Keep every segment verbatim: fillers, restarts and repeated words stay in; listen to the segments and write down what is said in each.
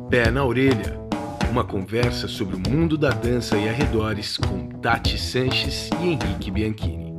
Pé na Orelha, uma conversa sobre o mundo da dança e arredores com Tati Sanches e Henrique Bianchini.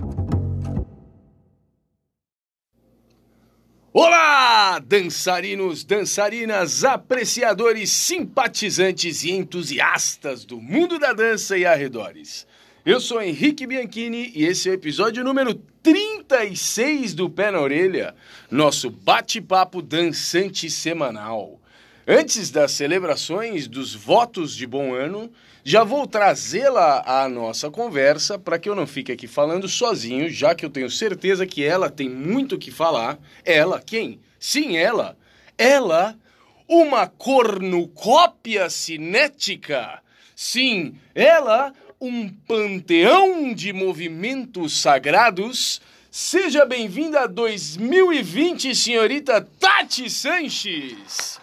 Olá, dançarinos, dançarinas, apreciadores, simpatizantes e entusiastas do mundo da dança e arredores. Eu sou Henrique Bianchini e esse é o episódio número trinta e seis do Pé na Orelha, nosso bate-papo dançante semanal. Antes das celebrações dos votos de bom ano, já vou trazê-la à nossa conversa para que eu não fique aqui falando sozinho, já que eu tenho certeza que ela tem muito o que falar. Ela, quem? Sim, ela. Ela, uma cornucópia cinética. Sim, ela, um panteão de movimentos sagrados. Seja bem-vinda a dois mil e vinte, senhorita Tati Sanches.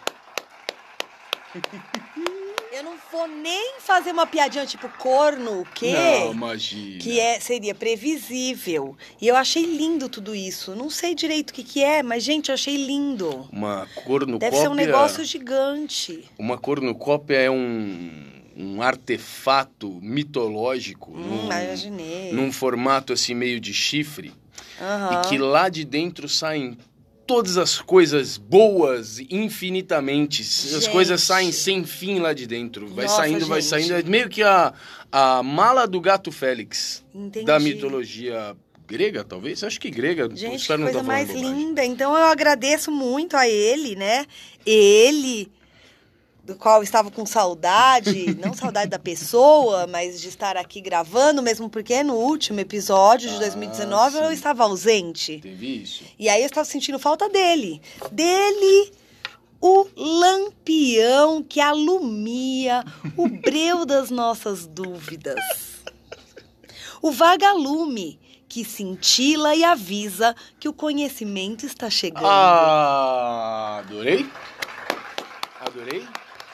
Eu não vou nem fazer uma piadinha tipo corno, o quê? Não, imagina. Que é, seria previsível. E eu achei lindo tudo isso. Não sei direito o que, que é, mas, gente, eu achei lindo. Uma cornucópia... Deve ser um negócio gigante. Uma cornucópia é um, um artefato mitológico. Hum, num, imaginei. Num formato assim meio de chifre. Uhum. E que lá de dentro saem todas as coisas boas infinitamente. Gente. As coisas saem sem fim lá de dentro. Vai Nossa, saindo, gente. vai saindo. É meio que a, a mala do gato Félix. Entendi. Da mitologia grega, talvez? Acho que grega. Gente, que não coisa tá mais bobagem. linda. Então eu agradeço muito a ele, né? Ele, do qual eu estava com saudade, não saudade da pessoa, mas de estar aqui gravando, mesmo porque no último episódio de Ah, dois mil e dezenove eu sim. estava ausente. Teve isso. E aí eu estava sentindo falta dele. Dele, o lampião que alumia o breu das nossas dúvidas. O vagalume que cintila e avisa que o conhecimento está chegando. Ah, adorei. Adorei.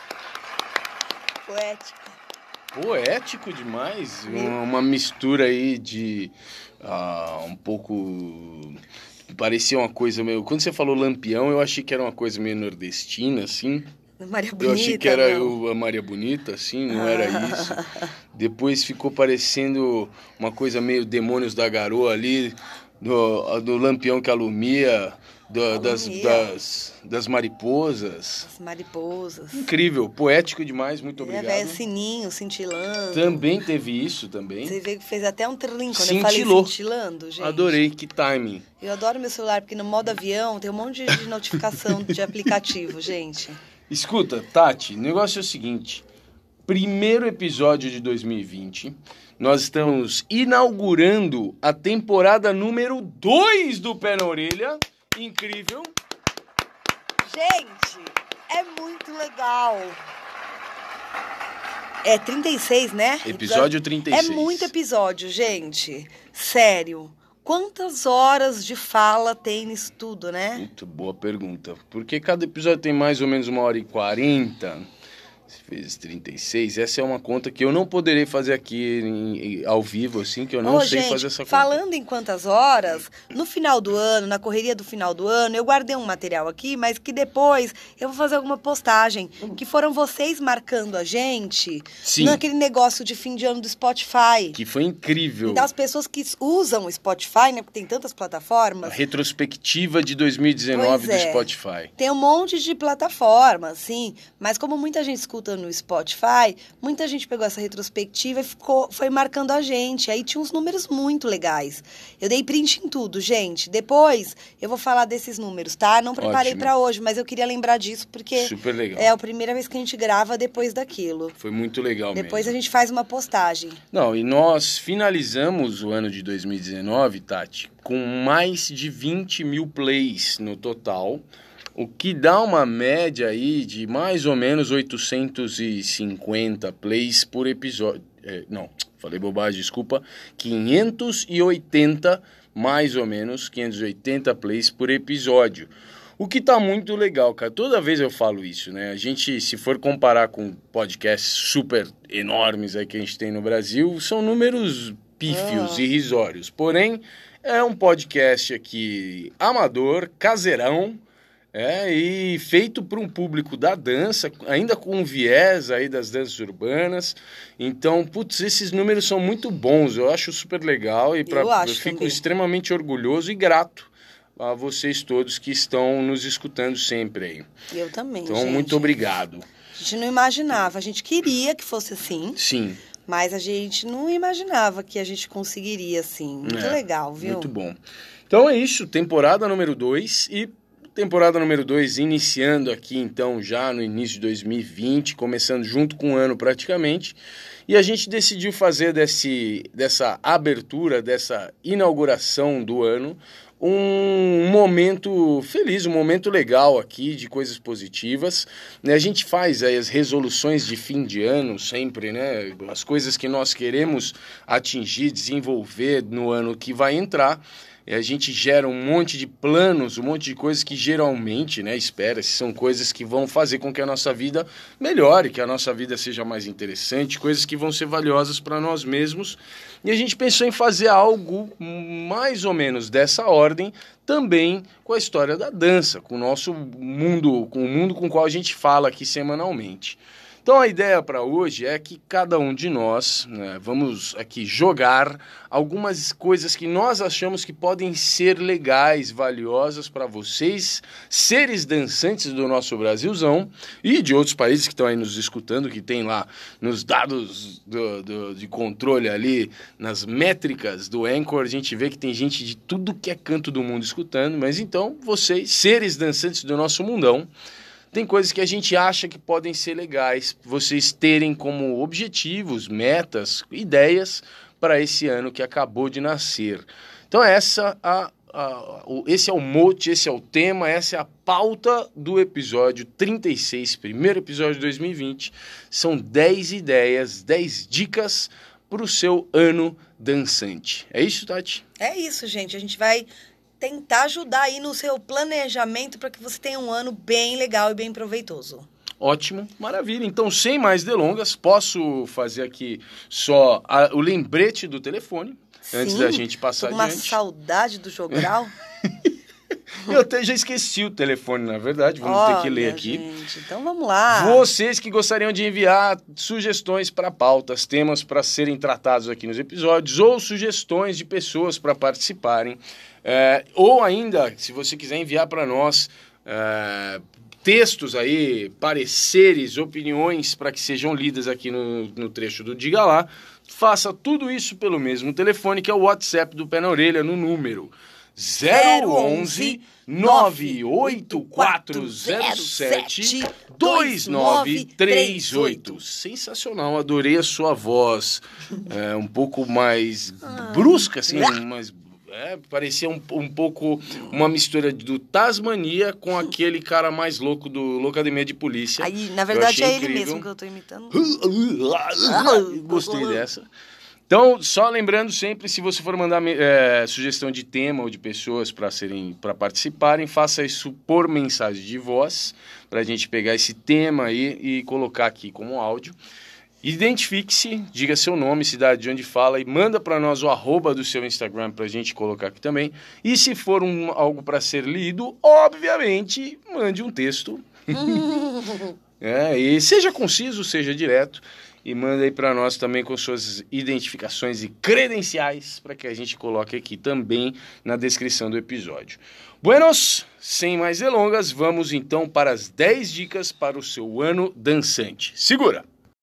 Poético. Poético demais. Viu? Uma, uma mistura aí de ah, um pouco... Parecia uma coisa meio... Quando você falou lampião, eu achei que era uma coisa meio nordestina, assim. Maria Bonita, Eu achei que era não. eu, a Maria Bonita, assim, não era isso. Depois ficou parecendo uma coisa meio Demônios da Garoa ali, do, do lampião que alumia, do, das, Alumia. das, das mariposas. As mariposas. Incrível, poético demais, muito E a obrigado. velha sininho, cintilando. Também teve isso, também. Você vê que fez até um trilhinho quando eu falei Cintilou. cintilando, gente. Adorei, que timing. Eu adoro meu celular, porque no modo avião tem um monte de notificação de aplicativo, gente. Escuta, Tati, o negócio é o seguinte. Primeiro episódio de dois mil e vinte, nós estamos inaugurando a temporada número dois do Pé na Orelha. Incrível. Gente, é muito legal. É trinta e seis, né? Episódio trinta e seis. É muito episódio, gente. Sério. Quantas horas de fala tem nisso tudo, né? Muito boa pergunta. Porque cada episódio tem mais ou menos uma hora e quarenta. Vezes trinta e seis. Essa é uma conta que eu não poderei fazer aqui em, em, ao vivo, assim, que eu não Ô, sei gente, fazer essa conta. falando em quantas horas, no final do ano, na correria do final do ano, eu guardei um material aqui, mas que depois eu vou fazer alguma postagem, que foram vocês marcando a gente Sim. naquele negócio de fim de ano do Spotify. Que foi incrível. Então, as pessoas que usam o Spotify, né, porque tem tantas A plataformas, retrospectiva de dois mil e dezenove Pois do é. Spotify. tem um monte de plataformas, sim, mas como muita gente escuta no Spotify, muita gente pegou essa retrospectiva e ficou, foi marcando a gente. Aí tinha uns números muito legais. Eu dei print em tudo, gente. Depois eu vou falar desses números, tá? Não preparei Ótimo. pra hoje, mas eu queria lembrar disso porque Super legal. é a primeira vez que a gente grava depois daquilo. Foi muito legal Depois mesmo. a gente faz uma postagem. Não, e nós finalizamos o ano de dois mil e dezenove, Tati, com mais de vinte mil plays no total, o que dá uma média aí de mais ou menos oitocentos e cinquenta plays por episódio. É, não, falei bobagem, desculpa. quinhentos e oitenta, mais ou menos, quinhentos e oitenta plays por episódio. O que tá muito legal, cara. Toda vez eu falo isso, né? A gente, se for comparar com podcasts super enormes aí que a gente tem no Brasil, são números pífios, Ah. irrisórios. Porém, é um podcast aqui amador, caseirão, É, e feito para um público da dança, ainda com um viés aí das danças urbanas. Então, putz, esses números são muito bons, eu acho super legal e pra, eu, acho eu fico também. extremamente orgulhoso e grato a vocês todos que estão nos escutando sempre aí. Eu também, Então, gente. muito obrigado. A gente não imaginava, a gente queria que fosse assim. Sim. Mas a gente não imaginava que a gente conseguiria, assim. Muito É, legal, viu? Muito bom. Então é isso, temporada número dois e temporada número dois iniciando aqui então já no início de dois mil e vinte, começando junto com o ano praticamente. E a gente decidiu fazer desse, dessa abertura, dessa inauguração do ano, um momento feliz, um momento legal aqui de coisas positivas. A gente faz aí as resoluções de fim de ano sempre, né? As coisas que nós queremos atingir, desenvolver no ano que vai entrar. E a gente gera um monte de planos, um monte de coisas que geralmente, né, espera-se, são coisas que vão fazer com que a nossa vida melhore, que a nossa vida seja mais interessante, coisas que vão ser valiosas para nós mesmos. E a gente pensou em fazer algo mais ou menos dessa ordem, também com a história da dança, com o nosso mundo, com o mundo com o qual a gente fala aqui semanalmente. Então a ideia para hoje é que cada um de nós, né, vamos aqui jogar algumas coisas que nós achamos que podem ser legais, valiosas para vocês, seres dançantes do nosso Brasilzão e de outros países que estão aí nos escutando, que tem lá nos dados do, do, de controle ali, nas métricas do Anchor, a gente vê que tem gente de tudo que é canto do mundo escutando, mas então vocês, seres dançantes do nosso mundão, tem coisas que a gente acha que podem ser legais, vocês terem como objetivos, metas, ideias para esse ano que acabou de nascer. Então essa a, a, o, esse é o mote, esse é o tema, essa é a pauta do episódio trinta e seis, primeiro episódio de dois mil e vinte. São dez ideias, dez dicas para o seu ano dançante. É isso, Tati? É isso, gente. A gente vai tentar ajudar aí no seu planejamento para que você tenha um ano bem legal e bem proveitoso. Ótimo, maravilha. Então, sem mais delongas, posso fazer aqui só a, o lembrete do telefone, Sim, antes da gente passar uma adiante. saudade do jogral. Eu até já esqueci o telefone, na verdade, vamos Olha, ter que ler aqui. Gente, então vamos lá. Vocês que gostariam de enviar sugestões para pautas, temas para serem tratados aqui nos episódios, ou sugestões de pessoas para participarem, é, ou ainda, se você quiser enviar para nós é, textos aí, pareceres, opiniões para que sejam lidas aqui no, no trecho do Diga Lá, faça tudo isso pelo mesmo telefone, que é o WhatsApp do Pé na Orelha, no número zero onze, nove oito quatro zero sete, dois nove três oito. Sensacional, adorei a sua voz. É, um pouco mais brusca, assim, mais, é, parecia um, um pouco uma mistura do Tasmania com aquele cara mais louco do Loucademia de Polícia. Aí, na verdade, é ele incrível. mesmo que eu tô imitando. Gostei dessa. Então, só lembrando sempre, se você for mandar é, sugestão de tema ou de pessoas para serem, para participarem, faça isso por mensagem de voz, para a gente pegar esse tema aí e colocar aqui como áudio. Identifique-se, diga seu nome, cidade de onde fala e manda para nós o arroba do seu Instagram para a gente colocar aqui também. E se for um, algo para ser lido, obviamente, mande um texto. É, e seja conciso, seja direto. E manda aí para nós também com suas identificações e credenciais para que a gente coloque aqui também na descrição do episódio. Buenos, sem mais delongas, vamos então para as dez dicas para o seu ano dançante. Segura!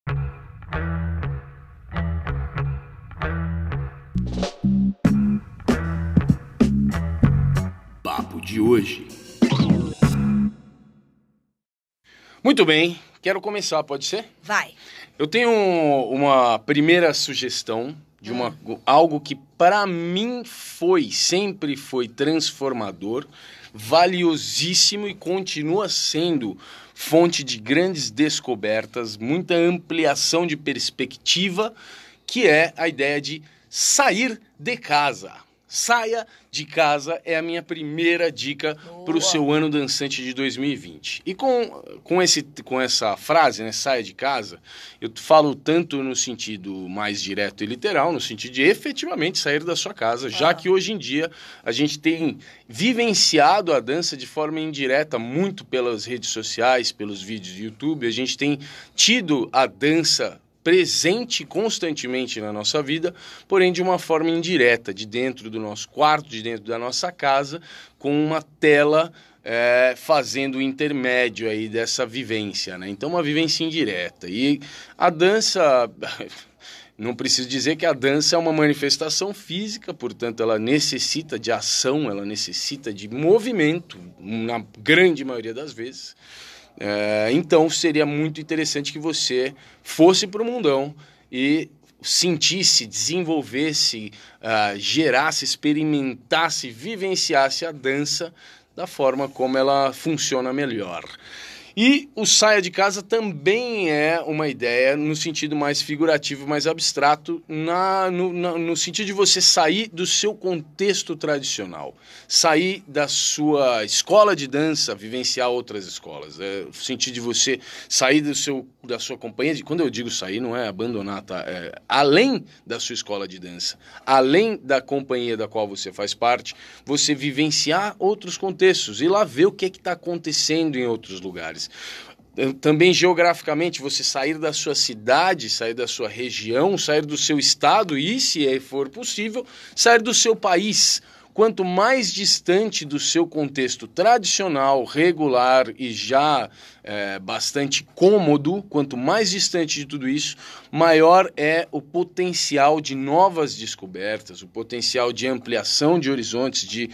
Papo de hoje. Muito bem, quero começar, pode ser? Vai. Eu tenho uma primeira sugestão de uma, hum. algo que para mim foi, sempre foi transformador, valiosíssimo e continua sendo fonte de grandes descobertas, muita ampliação de perspectiva, que é a ideia de sair de casa. Saia de casa é a minha primeira dica para o seu ano dançante de dois mil e vinte. E com, com, esse, com essa frase, né, saia de casa, eu falo tanto no sentido mais direto e literal, no sentido de efetivamente sair da sua casa, já ah. que hoje em dia a gente tem vivenciado a dança de forma indireta, muito pelas redes sociais, pelos vídeos do YouTube, a gente tem tido a dança presente constantemente na nossa vida, porém de uma forma indireta, de dentro do nosso quarto, de dentro da nossa casa, com uma tela é, fazendo o intermédio aí dessa vivência, né? Então, uma vivência indireta. E a dança... Não preciso dizer que a dança é uma manifestação física, portanto, ela necessita de ação, ela necessita de movimento, na grande maioria das vezes. É, então seria muito interessante que você fosse para o mundão e sentisse, desenvolvesse, uh, gerasse, experimentasse, vivenciasse a dança da forma como ela funciona melhor. E o saia de casa também é uma ideia no sentido mais figurativo, mais abstrato, na, no, na, no sentido de você sair do seu contexto tradicional, sair da sua escola de dança, vivenciar outras escolas. É, o sentido de você sair do seu, da sua companhia, de, quando eu digo sair, não é abandonar, tá? É, além da sua escola de dança, além da companhia da qual você faz parte, você vivenciar outros contextos e lá ver o que é que está acontecendo em outros lugares. Também geograficamente, você sair da sua cidade, sair da sua região, sair do seu estado e, se for possível, sair do seu país. Quanto mais distante do seu contexto tradicional, regular e já é, bastante cômodo, quanto mais distante de tudo isso, maior é o potencial de novas descobertas, o potencial de ampliação de horizontes, de,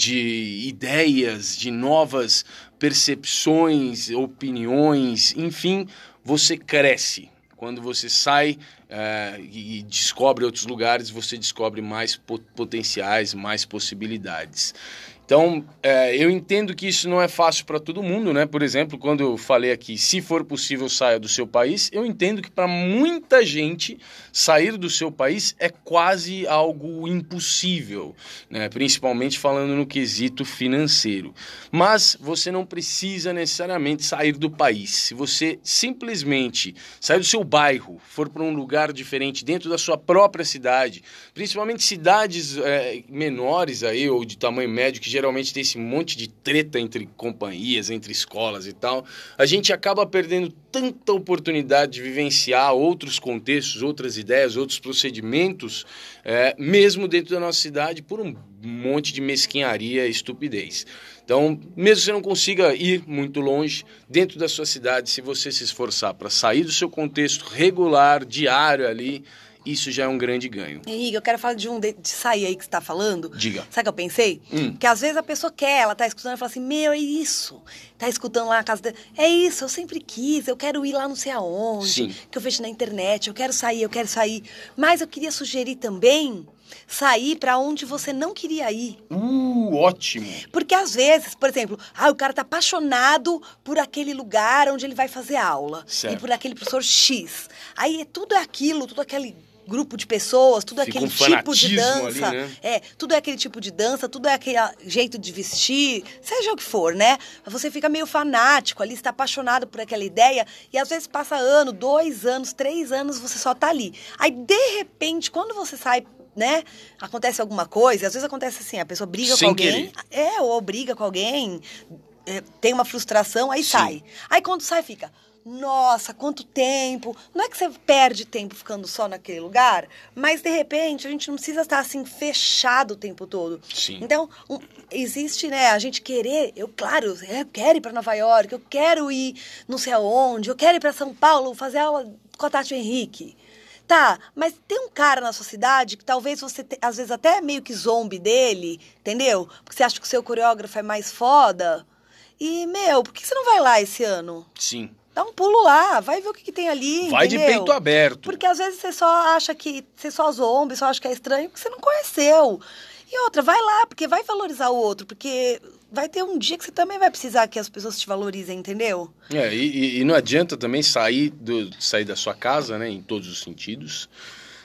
de ideias, de novas percepções, opiniões, enfim, você cresce. Quando você sai uh, e descobre outros lugares, você descobre mais potenciais, mais possibilidades. Então, uh, eu entendo que isso não é fácil para todo mundo, né? Por exemplo, quando eu falei aqui, se for possível, saia do seu país, eu entendo que para muita gente, sair do seu país é quase algo impossível, né? Principalmente falando no quesito financeiro. Mas você não precisa necessariamente sair do país. Se você simplesmente sair do seu bairro, for para um lugar diferente, dentro da sua própria cidade, principalmente cidades é, menores aí, ou de tamanho médio, que geralmente tem esse monte de treta entre companhias, entre escolas e tal, a gente acaba perdendo tanta oportunidade de vivenciar outros contextos, outras ideias, outros procedimentos, é, mesmo dentro da nossa cidade, por um monte de mesquinharia e estupidez. Então, mesmo que você não consiga ir muito longe, dentro da sua cidade, se você se esforçar para sair do seu contexto regular, diário ali, isso já é um grande ganho. Henrique, eu quero falar de um de, de sair aí que você está falando. Diga. Sabe o que eu pensei? Hum. Que às vezes a pessoa quer, ela tá escutando e fala assim, meu, é isso. Tá escutando lá na casa dela. É isso, eu sempre quis, eu quero ir lá não sei aonde. Sim. Que eu vejo na internet, eu quero sair, eu quero sair. Mas eu queria sugerir também sair para onde você não queria ir. Uh, ótimo. Porque às vezes, por exemplo, ah, o cara tá apaixonado por aquele lugar onde ele vai fazer aula. Certo. E por aquele professor X. Aí tudo é aquilo, tudo aquele grupo de pessoas, tudo é Fica aquele um tipo de dança. Ali, né? É, tudo é aquele tipo de dança, tudo é aquele jeito de vestir, seja o que for, né? Você fica meio fanático ali, você tá apaixonado por aquela ideia, e às vezes passa ano, dois anos, três anos, você só tá ali. Aí, de repente, quando você sai, né, acontece alguma coisa, às vezes acontece assim, a pessoa briga Sem com alguém, querer. é, ou briga com alguém, é, tem uma frustração, aí Sim. sai. Aí quando sai, fica... Nossa, quanto tempo. Não é que você perde tempo ficando só naquele lugar, mas de repente a gente não precisa estar assim fechado o tempo todo. Sim. Então, um, existe, né, a gente querer, eu claro, eu quero ir para Nova York, eu quero ir não sei aonde, eu quero ir para São Paulo fazer aula com a Tati Henrique. Tá, mas tem um cara na sua cidade que talvez você, te, às vezes até meio que zombe dele, entendeu? Porque você acha que o seu coreógrafo é mais foda. E, meu, por que você não vai lá esse ano? Sim. Dá um pulo lá, vai ver o que, que tem ali, Vai entendeu? de peito aberto. Porque às vezes você só acha que... Você só zomba, só acha que é estranho, porque você não conheceu. E outra, vai lá, porque vai valorizar o outro. Porque vai ter um dia que você também vai precisar que as pessoas te valorizem, entendeu? É, e, e não adianta também sair, do, sair da sua casa, né, em todos os sentidos.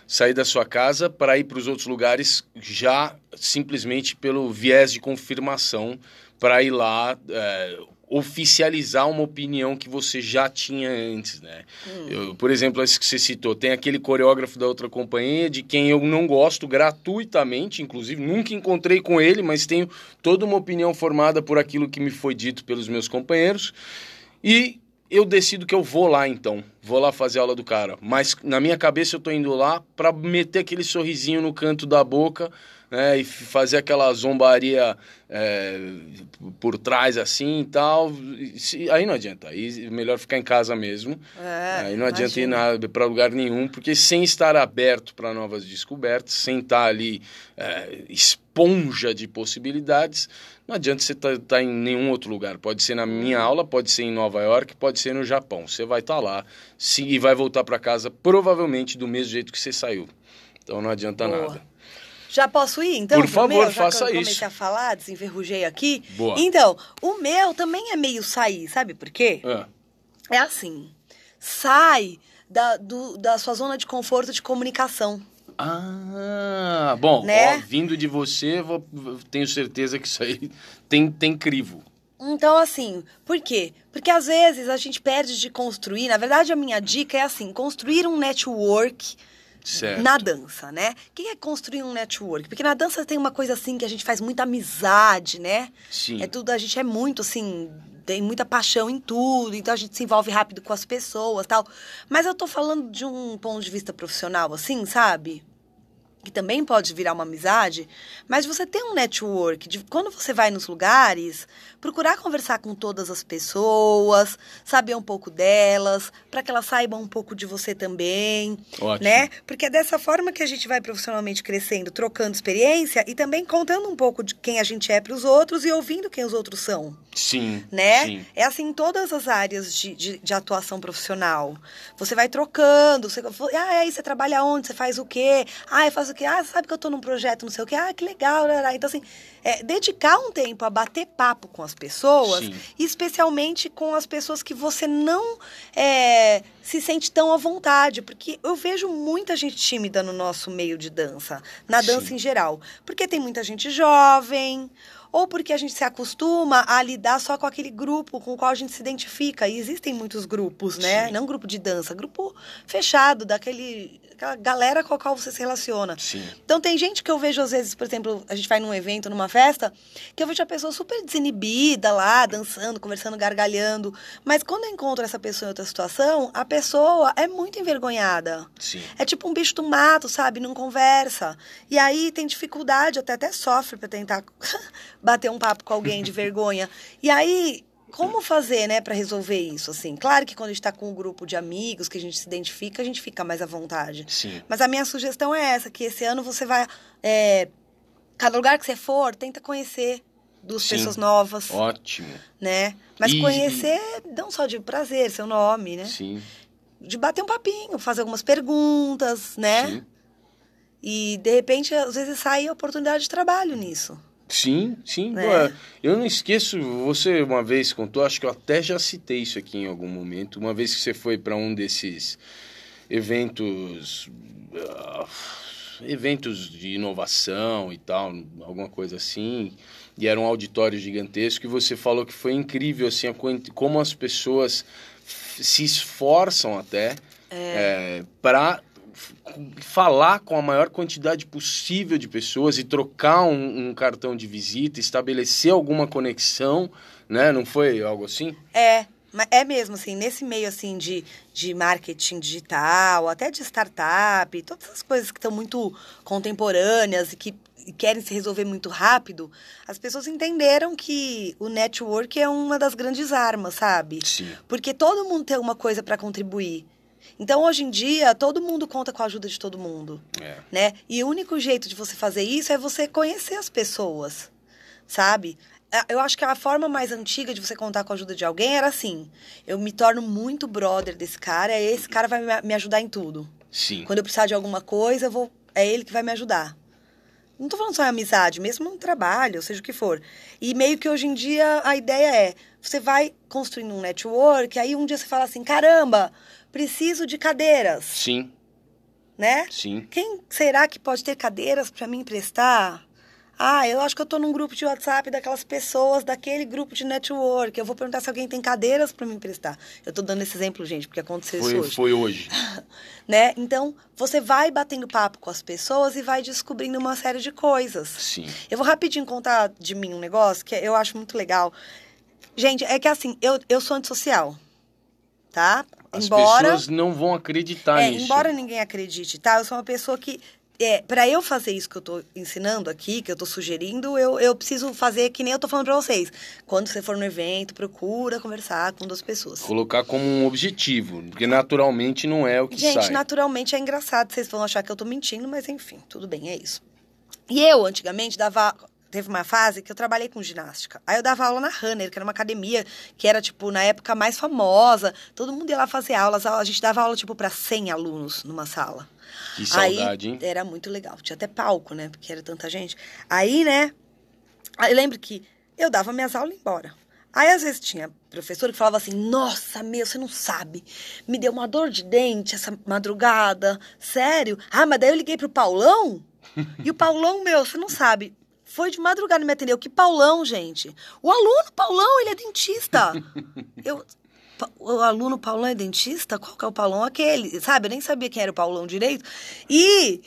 sair da sua casa para ir para os outros lugares já simplesmente pelo viés de confirmação, para ir lá é, oficializar uma opinião que você já tinha antes, né? Hum. Eu, por exemplo, esse que você citou, tem aquele coreógrafo da outra companhia, de quem eu não gosto gratuitamente, inclusive, nunca encontrei com ele, mas tenho toda uma opinião formada por aquilo que me foi dito pelos meus companheiros, e eu decido que eu vou lá, então. Vou lá fazer a aula do cara. Mas na minha cabeça eu tô indo lá para meter aquele sorrisinho no canto da boca, né, e fazer aquela zombaria é, por trás assim e tal. Aí não adianta. Aí é melhor ficar em casa mesmo. É, aí não adianta imagina. ir para lugar nenhum, porque sem estar aberto para novas descobertas, sem estar ali é, esponja de possibilidades, não adianta você estar tá, tá em nenhum outro lugar. Pode ser na minha aula, pode ser em Nova York, pode ser no Japão. Você vai estar tá lá se, e vai voltar para casa provavelmente do mesmo jeito que você saiu. Então não adianta Boa. nada. Já posso ir, então? Por favor, meu, faça já que eu isso. comecei a falar, desenferrujei aqui. Boa. Então, o meu também é meio sair, sabe por quê? É, é assim, sai da, do, da sua zona de conforto de comunicação. Ah, bom, né? Ó, vindo de você, vou, tenho certeza que isso aí tem, tem crivo. Então, assim, por quê? Porque às vezes a gente perde de construir, na verdade a minha dica é assim, construir um network certo. Na dança, né? O que é construir um network? Porque na dança tem uma coisa assim que a gente faz muita amizade, né? Sim. É tudo, a gente é muito assim, tem muita paixão em tudo, então a gente se envolve rápido com as pessoas, tal. Mas eu tô falando de um ponto de vista profissional, assim, sabe? Que também pode virar uma amizade, mas você tem um network, de quando você vai nos lugares, procurar conversar com todas as pessoas, saber um pouco delas, para que elas saibam um pouco de você também, Ótimo. Né? Porque é dessa forma que a gente vai profissionalmente crescendo, trocando experiência e também contando um pouco de quem a gente é para os outros e ouvindo quem os outros são. Sim, né? sim. É assim em todas as áreas de, de, de atuação profissional. Você vai trocando, você, ah, aí você trabalha onde? Você faz o quê? Ah, eu faço o quê? Ah, você sabe que eu tô num projeto, não sei o quê? Ah, que legal. Então, assim, é, dedicar um tempo a bater papo com as pessoas, sim. especialmente com as pessoas que você não é, se sente tão à vontade, porque eu vejo muita gente tímida no nosso meio de dança, na dança sim. em geral, porque tem muita gente jovem, ou porque a gente se acostuma a lidar só com aquele grupo com o qual a gente se identifica. E existem muitos grupos, né? Sim. Não grupo de dança, grupo fechado, daquele, daquela galera com a qual você se relaciona. Sim. Então tem gente que eu vejo, às vezes, por exemplo, a gente vai num evento, numa festa, que eu vejo a pessoa super desinibida lá, dançando, conversando, gargalhando. Mas quando eu encontro essa pessoa em outra situação, a pessoa é muito envergonhada. Sim. É tipo um bicho do mato, sabe? Não conversa. E aí tem dificuldade, até, até sofre pra tentar bater um papo com alguém de vergonha. E aí, como fazer, né, pra resolver isso, assim? Claro que quando a gente tá com um grupo de amigos, que a gente se identifica, a gente fica mais à vontade. Sim. Mas a minha sugestão é essa, que esse ano você vai... É, cada lugar que você for, tenta conhecer duas Sim. pessoas novas. Ótimo. Né? Mas e, conhecer, e... não só de prazer, seu nome, né? Sim. De bater um papinho, fazer algumas perguntas, né? Sim. E, de repente, às vezes sai a oportunidade de trabalho nisso. Sim, sim. É. Eu não esqueço, você uma vez contou, acho que eu até já citei isso aqui em algum momento, uma vez que você foi para um desses eventos, uh, eventos de inovação e tal, alguma coisa assim, e era um auditório gigantesco, e você falou que foi incrível, assim, como as pessoas se esforçam até é. É, para... falar com a maior quantidade possível de pessoas e trocar um, um cartão de visita, estabelecer alguma conexão, né? Não foi algo assim? É, é mesmo, assim, nesse meio, assim, de, de marketing digital, até de startup, todas essas coisas que estão muito contemporâneas e que querem se resolver muito rápido, as pessoas entenderam que o network é uma das grandes armas, sabe? Sim. Porque todo mundo tem alguma coisa para contribuir. Então, hoje em dia, todo mundo conta com a ajuda de todo mundo, é. né? E o único jeito de você fazer isso é você conhecer as pessoas, sabe? Eu acho que a forma mais antiga de você contar com a ajuda de alguém era assim, eu me torno muito brother desse cara, e esse cara vai me ajudar em tudo. Sim. Quando eu precisar de alguma coisa, eu vou, é ele que vai me ajudar. Não tô falando só em amizade, mesmo no trabalho, seja o que for. E meio que hoje em dia a ideia é, você vai construindo um network, aí um dia você fala assim, caramba... preciso de cadeiras. Sim. né? Sim. Quem será que pode ter cadeiras para me emprestar? Ah, eu acho que eu tô num grupo de WhatsApp daquelas pessoas, daquele grupo de network. Eu vou perguntar se alguém tem cadeiras para me emprestar. Eu tô dando esse exemplo, gente, porque aconteceu Foi, isso hoje. foi hoje. Né? Então, você vai batendo papo com as pessoas e vai descobrindo uma série de coisas. Sim. Eu vou rapidinho contar de mim um negócio que eu acho muito legal. Gente, é que assim, eu, eu sou antissocial, tá? As embora, pessoas não vão acreditar é, nisso. Embora ninguém acredite, tá? Eu sou uma pessoa que... É, para eu fazer isso que eu tô ensinando aqui, que eu tô sugerindo, eu, eu preciso fazer que nem eu tô falando pra vocês. Quando você for no evento, procura conversar com duas pessoas. Colocar como um objetivo, porque naturalmente não é o que Gente, sai. Gente, naturalmente é engraçado, vocês vão achar que eu tô mentindo, mas enfim, tudo bem, é isso. E eu, antigamente, dava... Teve uma fase que eu trabalhei com ginástica. Aí eu dava aula na Runner, que era uma academia que era, tipo, na época mais famosa. Todo mundo ia lá fazer aulas. A gente dava aula, tipo, para cem alunos numa sala. Que saudade, Aí, hein? era muito legal. Tinha até palco, né? Porque era tanta gente. Aí, né? Eu lembro que eu dava minhas aulas e ia embora. Aí, às vezes, tinha professor que falava assim, nossa, meu, você não sabe. Me deu uma dor de dente essa madrugada. Sério? Ah, mas daí eu liguei pro Paulão? E o Paulão, meu, você não sabe... Foi de madrugada me atendeu. Que Paulão, gente? O aluno Paulão, ele é dentista. Eu, o aluno Paulão é dentista? Qual que é o Paulão? Aquele, sabe? Eu nem sabia quem era o Paulão direito. E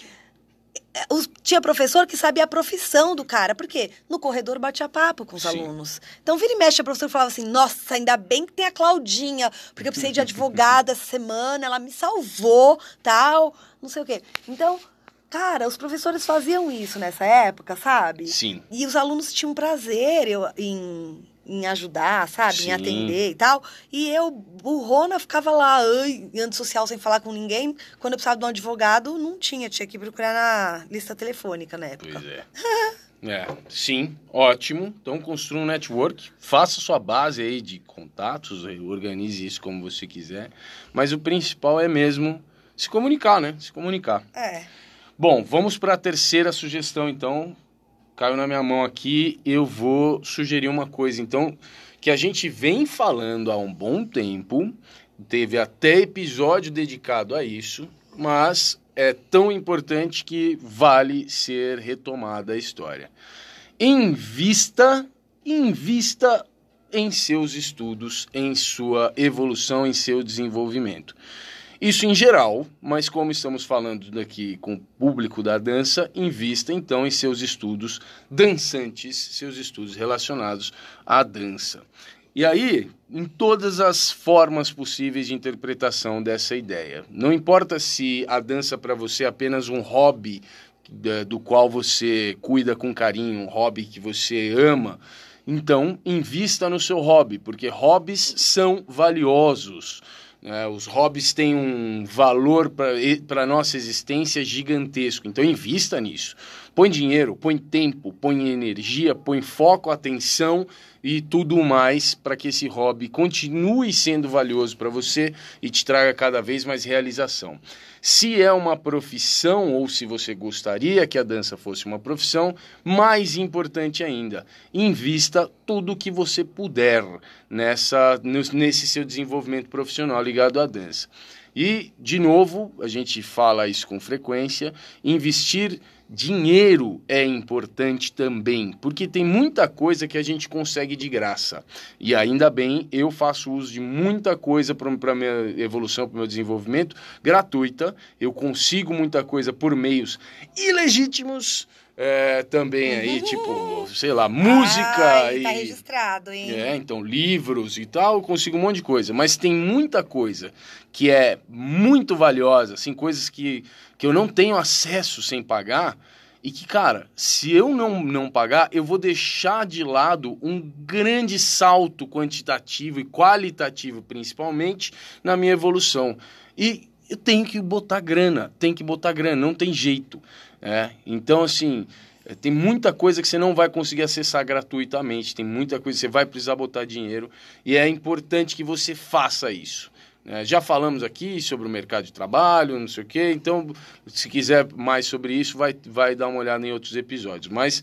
os, tinha professor que sabia a profissão do cara. Por quê? No corredor batia papo com os Sim. alunos. Então, vira e mexe, a professora falava assim, nossa, ainda bem que tem a Claudinha, porque eu precisei de advogada essa semana, ela me salvou, tal, não sei o quê. Então... Cara, os professores faziam isso nessa época, sabe? Sim. E os alunos tinham prazer eu, em, em ajudar, sabe? Sim. Em atender e tal. E eu, burrona, ficava lá, ai, antissocial, sem falar com ninguém. Quando eu precisava de um advogado, não tinha. Tinha que procurar na lista telefônica na época. Pois é. É, sim, ótimo. Então, construa um network, faça sua base aí de contatos, organize isso como você quiser. Mas o principal é mesmo se comunicar, né? Se comunicar. É. Bom, vamos para a terceira sugestão, então. Caiu na minha mão aqui, eu vou sugerir uma coisa, então, que a gente vem falando há um bom tempo, teve até episódio dedicado a isso, mas é tão importante que vale ser retomada a história. Invista, invista em seus estudos, em sua evolução, em seu desenvolvimento. Isso em geral, mas como estamos falando daqui com o público da dança, invista então em seus estudos dançantes, seus estudos relacionados à dança. E aí, em todas as formas possíveis de interpretação dessa ideia. Não importa se a dança para você é apenas um hobby do qual você cuida com carinho, um hobby que você ama, então invista no seu hobby, porque hobbies são valiosos. É, os hobbies têm um valor para a nossa existência gigantesco, então invista nisso. Põe dinheiro, põe tempo, põe energia, põe foco, atenção e tudo mais para que esse hobby continue sendo valioso para você e te traga cada vez mais realização. Se é uma profissão ou se você gostaria que a dança fosse uma profissão, mais importante ainda, invista tudo o que você puder nessa, nesse seu desenvolvimento profissional ligado à dança. E, de novo, a gente fala isso com frequência, investir dinheiro é importante também, porque tem muita coisa que a gente consegue de graça. E ainda bem, eu faço uso de muita coisa para a minha evolução, para o meu desenvolvimento, gratuita. Eu consigo muita coisa por meios ilegítimos, é, também aí, tipo, sei lá, música. Ai, e tá registrado, hein? É, então, livros e tal, eu consigo um monte de coisa. Mas tem muita coisa que é muito valiosa, assim, coisas que, que eu não tenho acesso sem pagar e que, cara, se eu não, não pagar, eu vou deixar de lado um grande salto quantitativo e qualitativo, principalmente, na minha evolução. E eu tenho que botar grana, tem que botar grana, não tem jeito. É, então, assim, tem muita coisa que você não vai conseguir acessar gratuitamente, tem muita coisa que você vai precisar botar dinheiro e é importante que você faça isso. É, já falamos aqui sobre o mercado de trabalho, não sei o quê, então, se quiser mais sobre isso, vai, vai dar uma olhada em outros episódios. Mas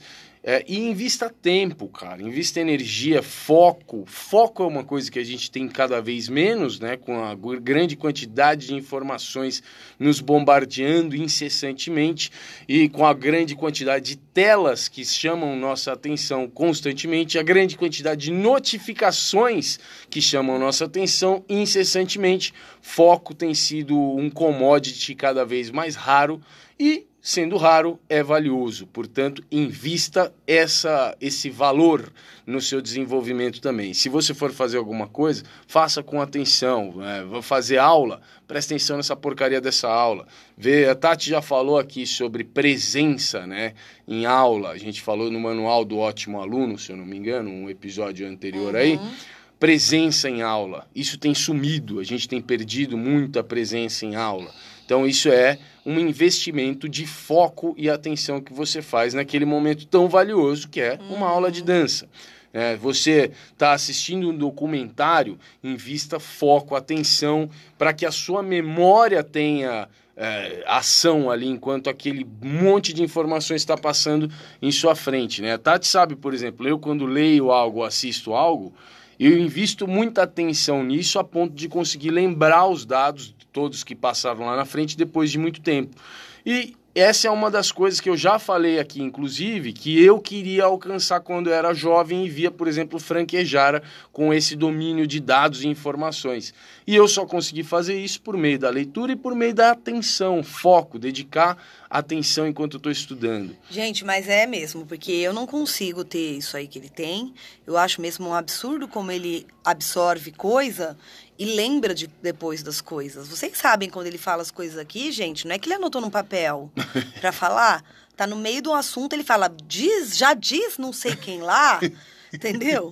É, e invista tempo, cara, invista energia, foco. Foco é uma coisa que a gente tem cada vez menos, né? Com a grande quantidade de informações nos bombardeando incessantemente e com a grande quantidade de telas que chamam nossa atenção constantemente, a grande quantidade de notificações que chamam nossa atenção incessantemente. Foco tem sido um commodity cada vez mais raro e, sendo raro, é valioso. Portanto, invista essa, esse valor no seu desenvolvimento também. Se você for fazer alguma coisa, faça com atenção. Né? Vou fazer aula, presta atenção nessa porcaria dessa aula. Vê, a Tati já falou aqui sobre presença, né, em aula. A gente falou no Manual do Ótimo Aluno, se eu não me engano, um episódio anterior uhum. aí. Presença em aula. Isso tem sumido, a gente tem perdido muita presença em aula. Então, isso é um investimento de foco e atenção que você faz naquele momento tão valioso que é uma uhum. aula de dança. É, você está assistindo um documentário, invista foco, atenção, para que a sua memória tenha é, ação ali, enquanto aquele monte de informações está passando em sua frente. Né? A Tati sabe, por exemplo, eu quando leio algo, assisto algo, eu invisto muita atenção nisso a ponto de conseguir lembrar os dados todos que passaram lá na frente depois de muito tempo. E essa é uma das coisas que eu já falei aqui, inclusive, que eu queria alcançar quando eu era jovem e via, por exemplo, Frank Ejara com esse domínio de dados e informações. E eu só consegui fazer isso por meio da leitura e por meio da atenção, foco, dedicar atenção enquanto eu estou estudando. Gente, mas é mesmo, porque eu não consigo ter isso aí que ele tem. Eu acho mesmo um absurdo como ele absorve coisa e lembra de, depois das coisas. Vocês sabem quando ele fala as coisas aqui, gente, não é que ele anotou num papel pra falar. Tá no meio de um assunto, ele fala, diz, já diz não sei quem lá, entendeu?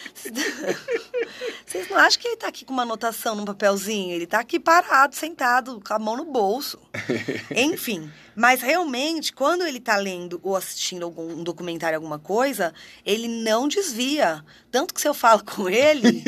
Vocês não acham que ele tá aqui com uma anotação num papelzinho? Ele tá aqui parado, sentado, com a mão no bolso. Enfim, mas realmente, quando ele tá lendo ou assistindo algum um documentário, alguma coisa, ele não desvia. Tanto que se eu falo com ele...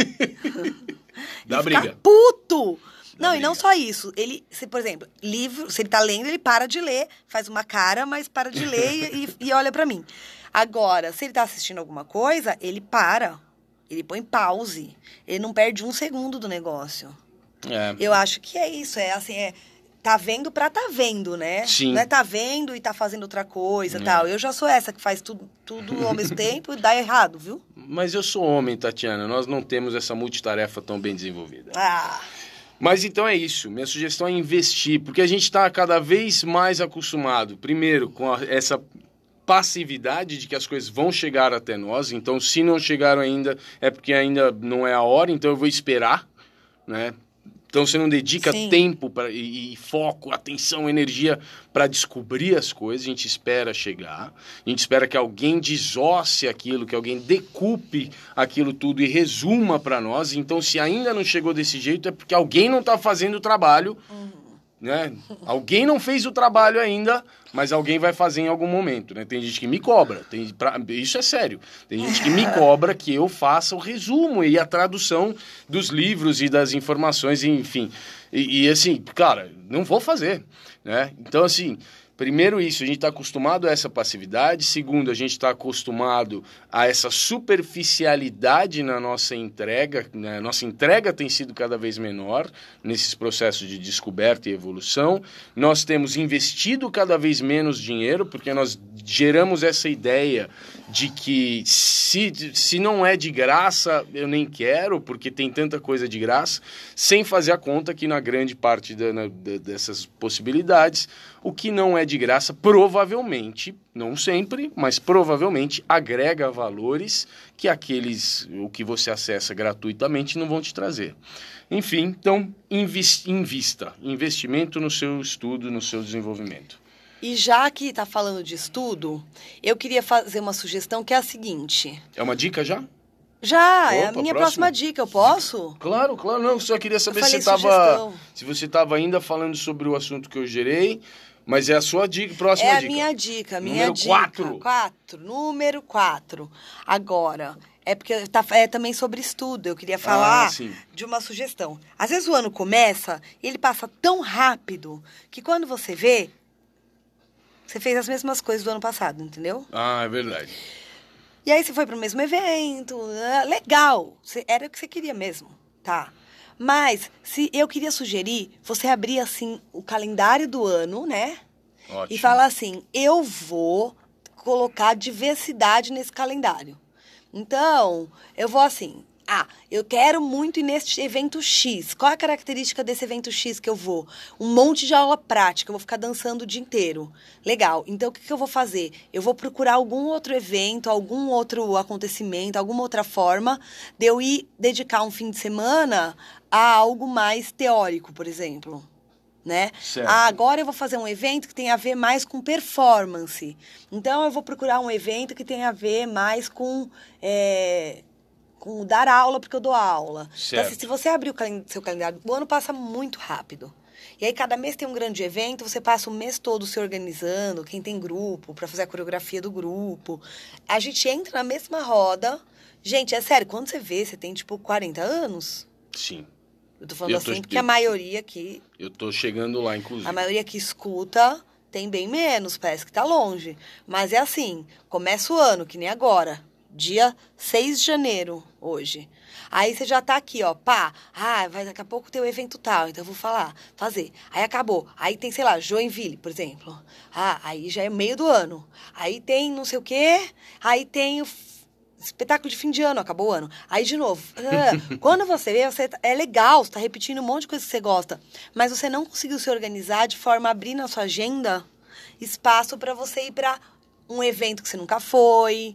Dá briga. Puto! Dá não, briga. E não só isso. Ele, se, por exemplo, livro, se ele tá lendo, ele para de ler, faz uma cara, mas para de ler e, e olha pra mim. Agora, se ele tá assistindo alguma coisa, ele para. Ele põe pause. Ele não perde um segundo do negócio. É. Eu acho que é isso. É assim, é... Tá vendo pra tá vendo, né? Sim. Não é tá vendo e tá fazendo outra coisa e é. tal. Eu já sou essa que faz tudo, tudo ao mesmo tempo e dá errado, viu? Mas eu sou homem, Tatiana. Nós não temos essa multitarefa tão bem desenvolvida. Ah... Mas então é isso, minha sugestão é investir, porque a gente está cada vez mais acostumado, primeiro, com a, essa passividade de que as coisas vão chegar até nós, então se não chegaram ainda, é porque ainda não é a hora, então eu vou esperar, né? Então você não dedica Sim. tempo pra, e, e foco, atenção, energia para descobrir as coisas, a gente espera chegar, a gente espera que alguém desosse aquilo, que alguém decupe aquilo tudo e resuma para nós. Então se ainda não chegou desse jeito é porque alguém não está fazendo o trabalho, uhum. né? Alguém não fez o trabalho ainda, mas alguém vai fazer em algum momento, né? Tem gente que me cobra, tem, pra, isso é sério, tem gente que me cobra que eu faça o resumo e a tradução dos livros e das informações, enfim. E, e assim, cara, não vou fazer, né? Então, assim, primeiro isso, a gente está acostumado a essa passividade. Segundo, a gente está acostumado a essa superficialidade na nossa entrega. Né? Nossa entrega tem sido cada vez menor nesses processos de descoberta e evolução. Nós temos investido cada vez menos dinheiro, porque nós geramos essa ideia de que se, se não é de graça, eu nem quero, porque tem tanta coisa de graça, sem fazer a conta que na grande parte da, na, dessas possibilidades, o que não é de graça, provavelmente, não sempre, mas provavelmente agrega valores que aqueles, o que você acessa gratuitamente não vão te trazer. Enfim, então, investi, invista. Investimento no seu estudo, no seu desenvolvimento. E já que está falando de estudo, eu queria fazer uma sugestão que é a seguinte. É uma dica já? Já, Opa, é a minha próxima. próxima dica, eu posso? Claro, claro, não, só queria saber se você estava se você estava ainda falando sobre o assunto que eu gerei, mas é a sua dica, próxima dica. dica. É a minha dica, minha número dica. quatro. Quatro, número quatro. Agora, é porque tá, é também sobre estudo, eu queria falar ah, de uma sugestão. Às vezes o ano começa e ele passa tão rápido que quando você vê, Você fez as mesmas coisas do ano passado, entendeu? Ah, é verdade. E aí você foi pro mesmo evento, legal, era o que você queria mesmo, tá? Mas se eu queria sugerir, você abrir assim o calendário do ano, né? Ótimo. E falar assim, eu vou colocar diversidade nesse calendário. Então, eu vou assim, ah, eu quero muito ir nesse evento X. Qual é a característica desse evento X que eu vou? Um monte de aula prática, eu vou ficar dançando o dia inteiro. Legal, então o que, que eu vou fazer? Eu vou procurar algum outro evento, algum outro acontecimento, alguma outra forma de eu ir dedicar um fim de semana a algo mais teórico, por exemplo. Né? Ah, agora eu vou fazer um evento que tem a ver mais com performance. Então, eu vou procurar um evento que tem a ver mais com... É, com dar aula, porque eu dou aula. Então, assim, se você abrir o calen- seu calendário, o ano passa muito rápido. E aí, cada mês tem um grande evento, você passa o mês todo se organizando, quem tem grupo, para fazer a coreografia do grupo. A gente entra na mesma roda. Gente, é sério, quando você vê, você tem, tipo, quarenta anos? Sim. Eu tô falando eu tô, assim, porque a maioria aqui... Eu tô chegando lá, inclusive. A maioria que escuta tem bem menos, parece que tá longe. Mas é assim, começa o ano, que nem agora. Dia seis de janeiro, hoje. Aí você já tá aqui, ó, pá, ah, vai daqui a pouco ter o evento tal, então eu vou falar, fazer. Aí acabou. Aí tem, sei lá, Joinville, por exemplo. Ah, aí já é meio do ano. Aí tem não sei o quê, aí tem o espetáculo de fim de ano, acabou o ano. Aí, de novo, ah, quando você vê, você, é legal, você tá repetindo um monte de coisa que você gosta, mas você não conseguiu se organizar de forma a abrir na sua agenda espaço para você ir para um evento que você nunca foi,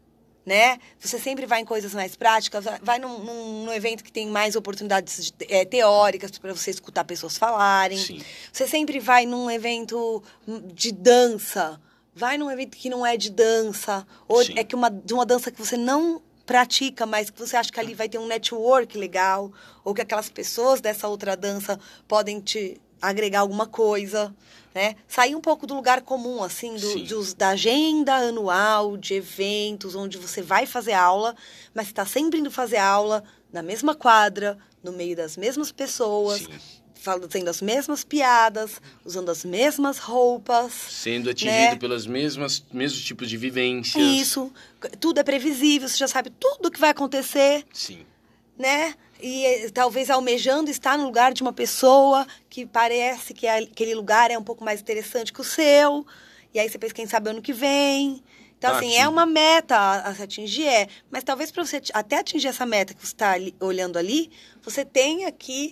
né? Você sempre vai em coisas mais práticas, vai num, num, num evento que tem mais oportunidades de, é, teóricas para você escutar pessoas falarem. Sim. Você sempre vai num evento de dança, vai num evento que não é de dança, ou Sim. é que uma, de uma dança que você não pratica, mas que você acha que ali vai ter um network legal, ou que aquelas pessoas dessa outra dança podem te agregar alguma coisa, né? Sair um pouco do lugar comum, assim, do, dos, da agenda anual, de eventos, onde você vai fazer aula, mas está sempre indo fazer aula na mesma quadra, no meio das mesmas pessoas, Sim. fazendo as mesmas piadas, usando as mesmas roupas. Sendo atingido, né, pelas mesmas mesmos tipos de vivências. Isso. Tudo é previsível, você já sabe tudo o que vai acontecer. Sim. Né? E talvez almejando estar no lugar de uma pessoa que parece que aquele lugar é um pouco mais interessante que o seu. E aí você pensa, quem sabe, ano que vem. Então, assim, é uma meta a, a se atingir, é. Mas talvez para você até atingir essa meta que você está olhando ali, você tenha que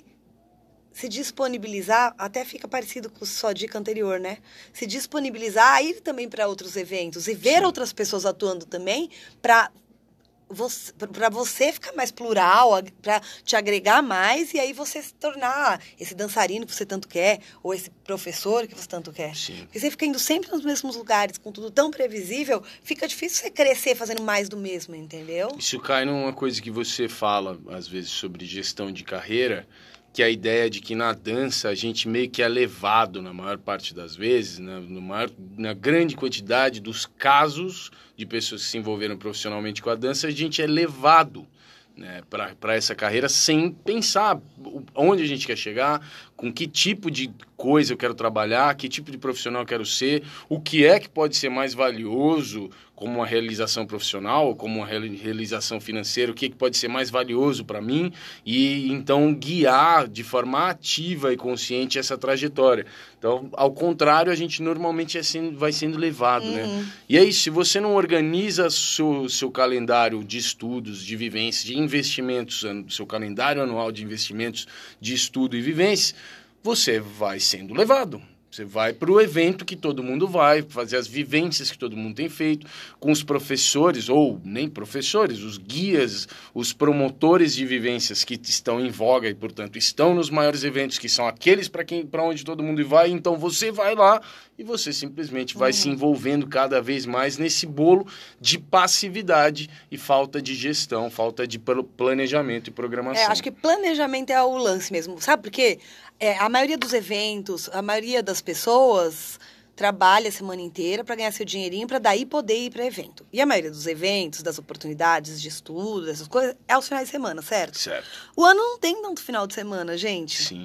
se disponibilizar, até fica parecido com a sua dica anterior, né? Se disponibilizar a ir também para outros eventos e ver Sim. outras pessoas atuando também para você, para você ficar mais plural, para te agregar mais e aí você se tornar esse dançarino que você tanto quer ou esse professor que você tanto quer. Sim. Porque você fica indo sempre nos mesmos lugares, com tudo tão previsível, fica difícil você crescer fazendo mais do mesmo, entendeu? Isso cai numa coisa que você fala, às vezes, sobre gestão de carreira, que é a ideia de que na dança a gente meio que é levado, na maior parte das vezes, na, no maior, na grande quantidade dos casos de pessoas que se envolveram profissionalmente com a dança, a gente é levado, né, para essa carreira sem pensar onde a gente quer chegar, com que tipo de coisa eu quero trabalhar, que tipo de profissional eu quero ser, o que é que pode ser mais valioso como uma realização profissional, como uma realização financeira, o que, é que pode ser mais valioso para mim, e então guiar de forma ativa e consciente essa trajetória. Então, ao contrário, a gente normalmente é sendo, vai sendo levado, uhum. né? E aí, se você não organiza seu, seu calendário de estudos, de vivências, de investimentos, seu calendário anual de investimentos de estudo e vivência, você vai sendo levado. Você vai para o evento que todo mundo vai, fazer as vivências que todo mundo tem feito, com os professores, ou nem professores, os guias, os promotores de vivências que estão em voga e, portanto, estão nos maiores eventos, que são aqueles para quem, para onde todo mundo vai. Então, você vai lá e você simplesmente vai uhum. se envolvendo cada vez mais nesse bolo de passividade e falta de gestão, falta de planejamento e programação. É, acho que planejamento é o lance mesmo. Sabe por quê? É, a maioria dos eventos, a maioria das pessoas trabalha a semana inteira para ganhar seu dinheirinho, para daí poder ir para evento. E a maioria dos eventos, das oportunidades de estudo, dessas coisas, é aos finais de semana, certo? Certo. O ano não tem tanto final de semana, gente. Sim.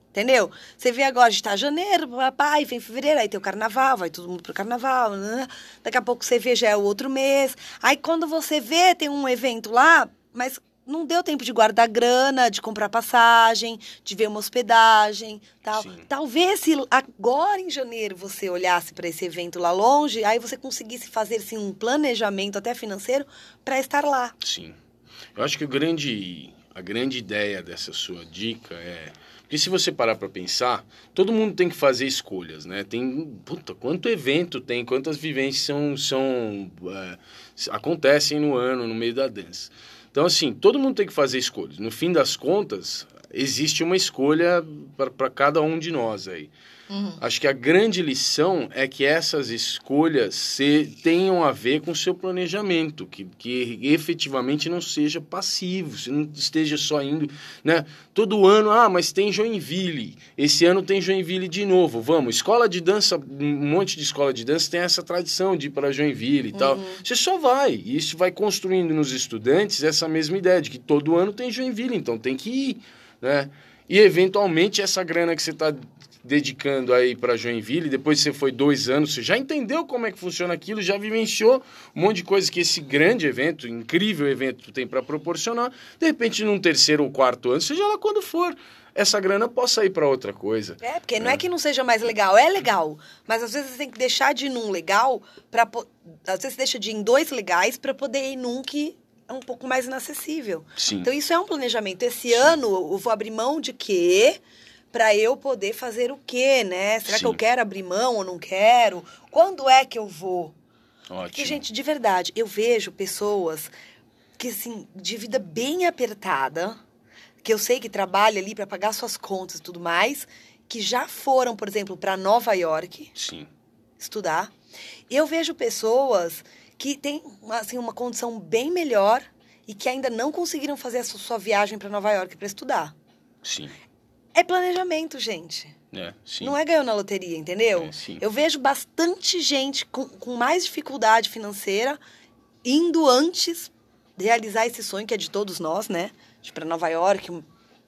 Entendeu? Você vê agora, está janeiro, papai, vem fevereiro, aí tem o carnaval, vai todo mundo pro carnaval, né? Daqui a pouco você vê, já é o outro mês. Aí quando você vê, tem um evento lá, mas não deu tempo de guardar grana, de comprar passagem, de ver uma hospedagem, tal. Sim. Talvez se agora em janeiro você olhasse para esse evento lá longe, aí você conseguisse fazer assim, um planejamento até financeiro para estar lá. Sim. Eu acho que o grande, a grande ideia dessa sua dica é... Porque se você parar para pensar, todo mundo tem que fazer escolhas, né? Tem, puta, quanto evento tem, quantas vivências são, são é, acontecem no ano, no meio da dança. Então, assim, todo mundo tem que fazer escolhas. No fim das contas, existe uma escolha para cada um de nós aí. Uhum. Acho que a grande lição é que essas escolhas se, tenham a ver com o seu planejamento, que, que efetivamente não seja passivo, você não esteja só indo, né? Todo ano, ah, mas tem Joinville, esse ano tem Joinville de novo, vamos, escola de dança, um monte de escola de dança tem essa tradição de ir para Joinville e uhum. tal. Você só vai, e isso vai construindo nos estudantes essa mesma ideia de que todo ano tem Joinville, então tem que ir, né? E eventualmente essa grana que você está dedicando aí para Joinville, depois você foi dois anos, você já entendeu como é que funciona aquilo, já vivenciou um monte de coisa que esse grande evento, incrível evento tem para proporcionar, de repente num terceiro ou quarto ano, seja lá quando for, essa grana possa ir para outra coisa. É, porque não é. é que não seja mais legal, é legal, mas às vezes você tem que deixar de ir num legal, pra, às vezes você deixa de ir em dois legais para poder ir num que é um pouco mais inacessível. Sim. Então isso é um planejamento. Esse Sim. ano eu vou abrir mão de quê? Para eu poder fazer o quê, né? Será Sim. que eu quero abrir mão ou não quero? Quando é que eu vou? Ótimo. Porque, gente, de verdade, eu vejo pessoas que, assim, de vida bem apertada, que eu sei que trabalham ali para pagar suas contas e tudo mais, que já foram, por exemplo, para Nova York Sim. estudar. E eu vejo pessoas que têm, assim, uma condição bem melhor e que ainda não conseguiram fazer a sua viagem para Nova York para estudar. Sim. É planejamento, gente. É, sim. Não é ganhou na loteria, entendeu? É, sim. Eu vejo bastante gente com, com mais dificuldade financeira indo antes de realizar esse sonho que é de todos nós, né? De ir para Nova York,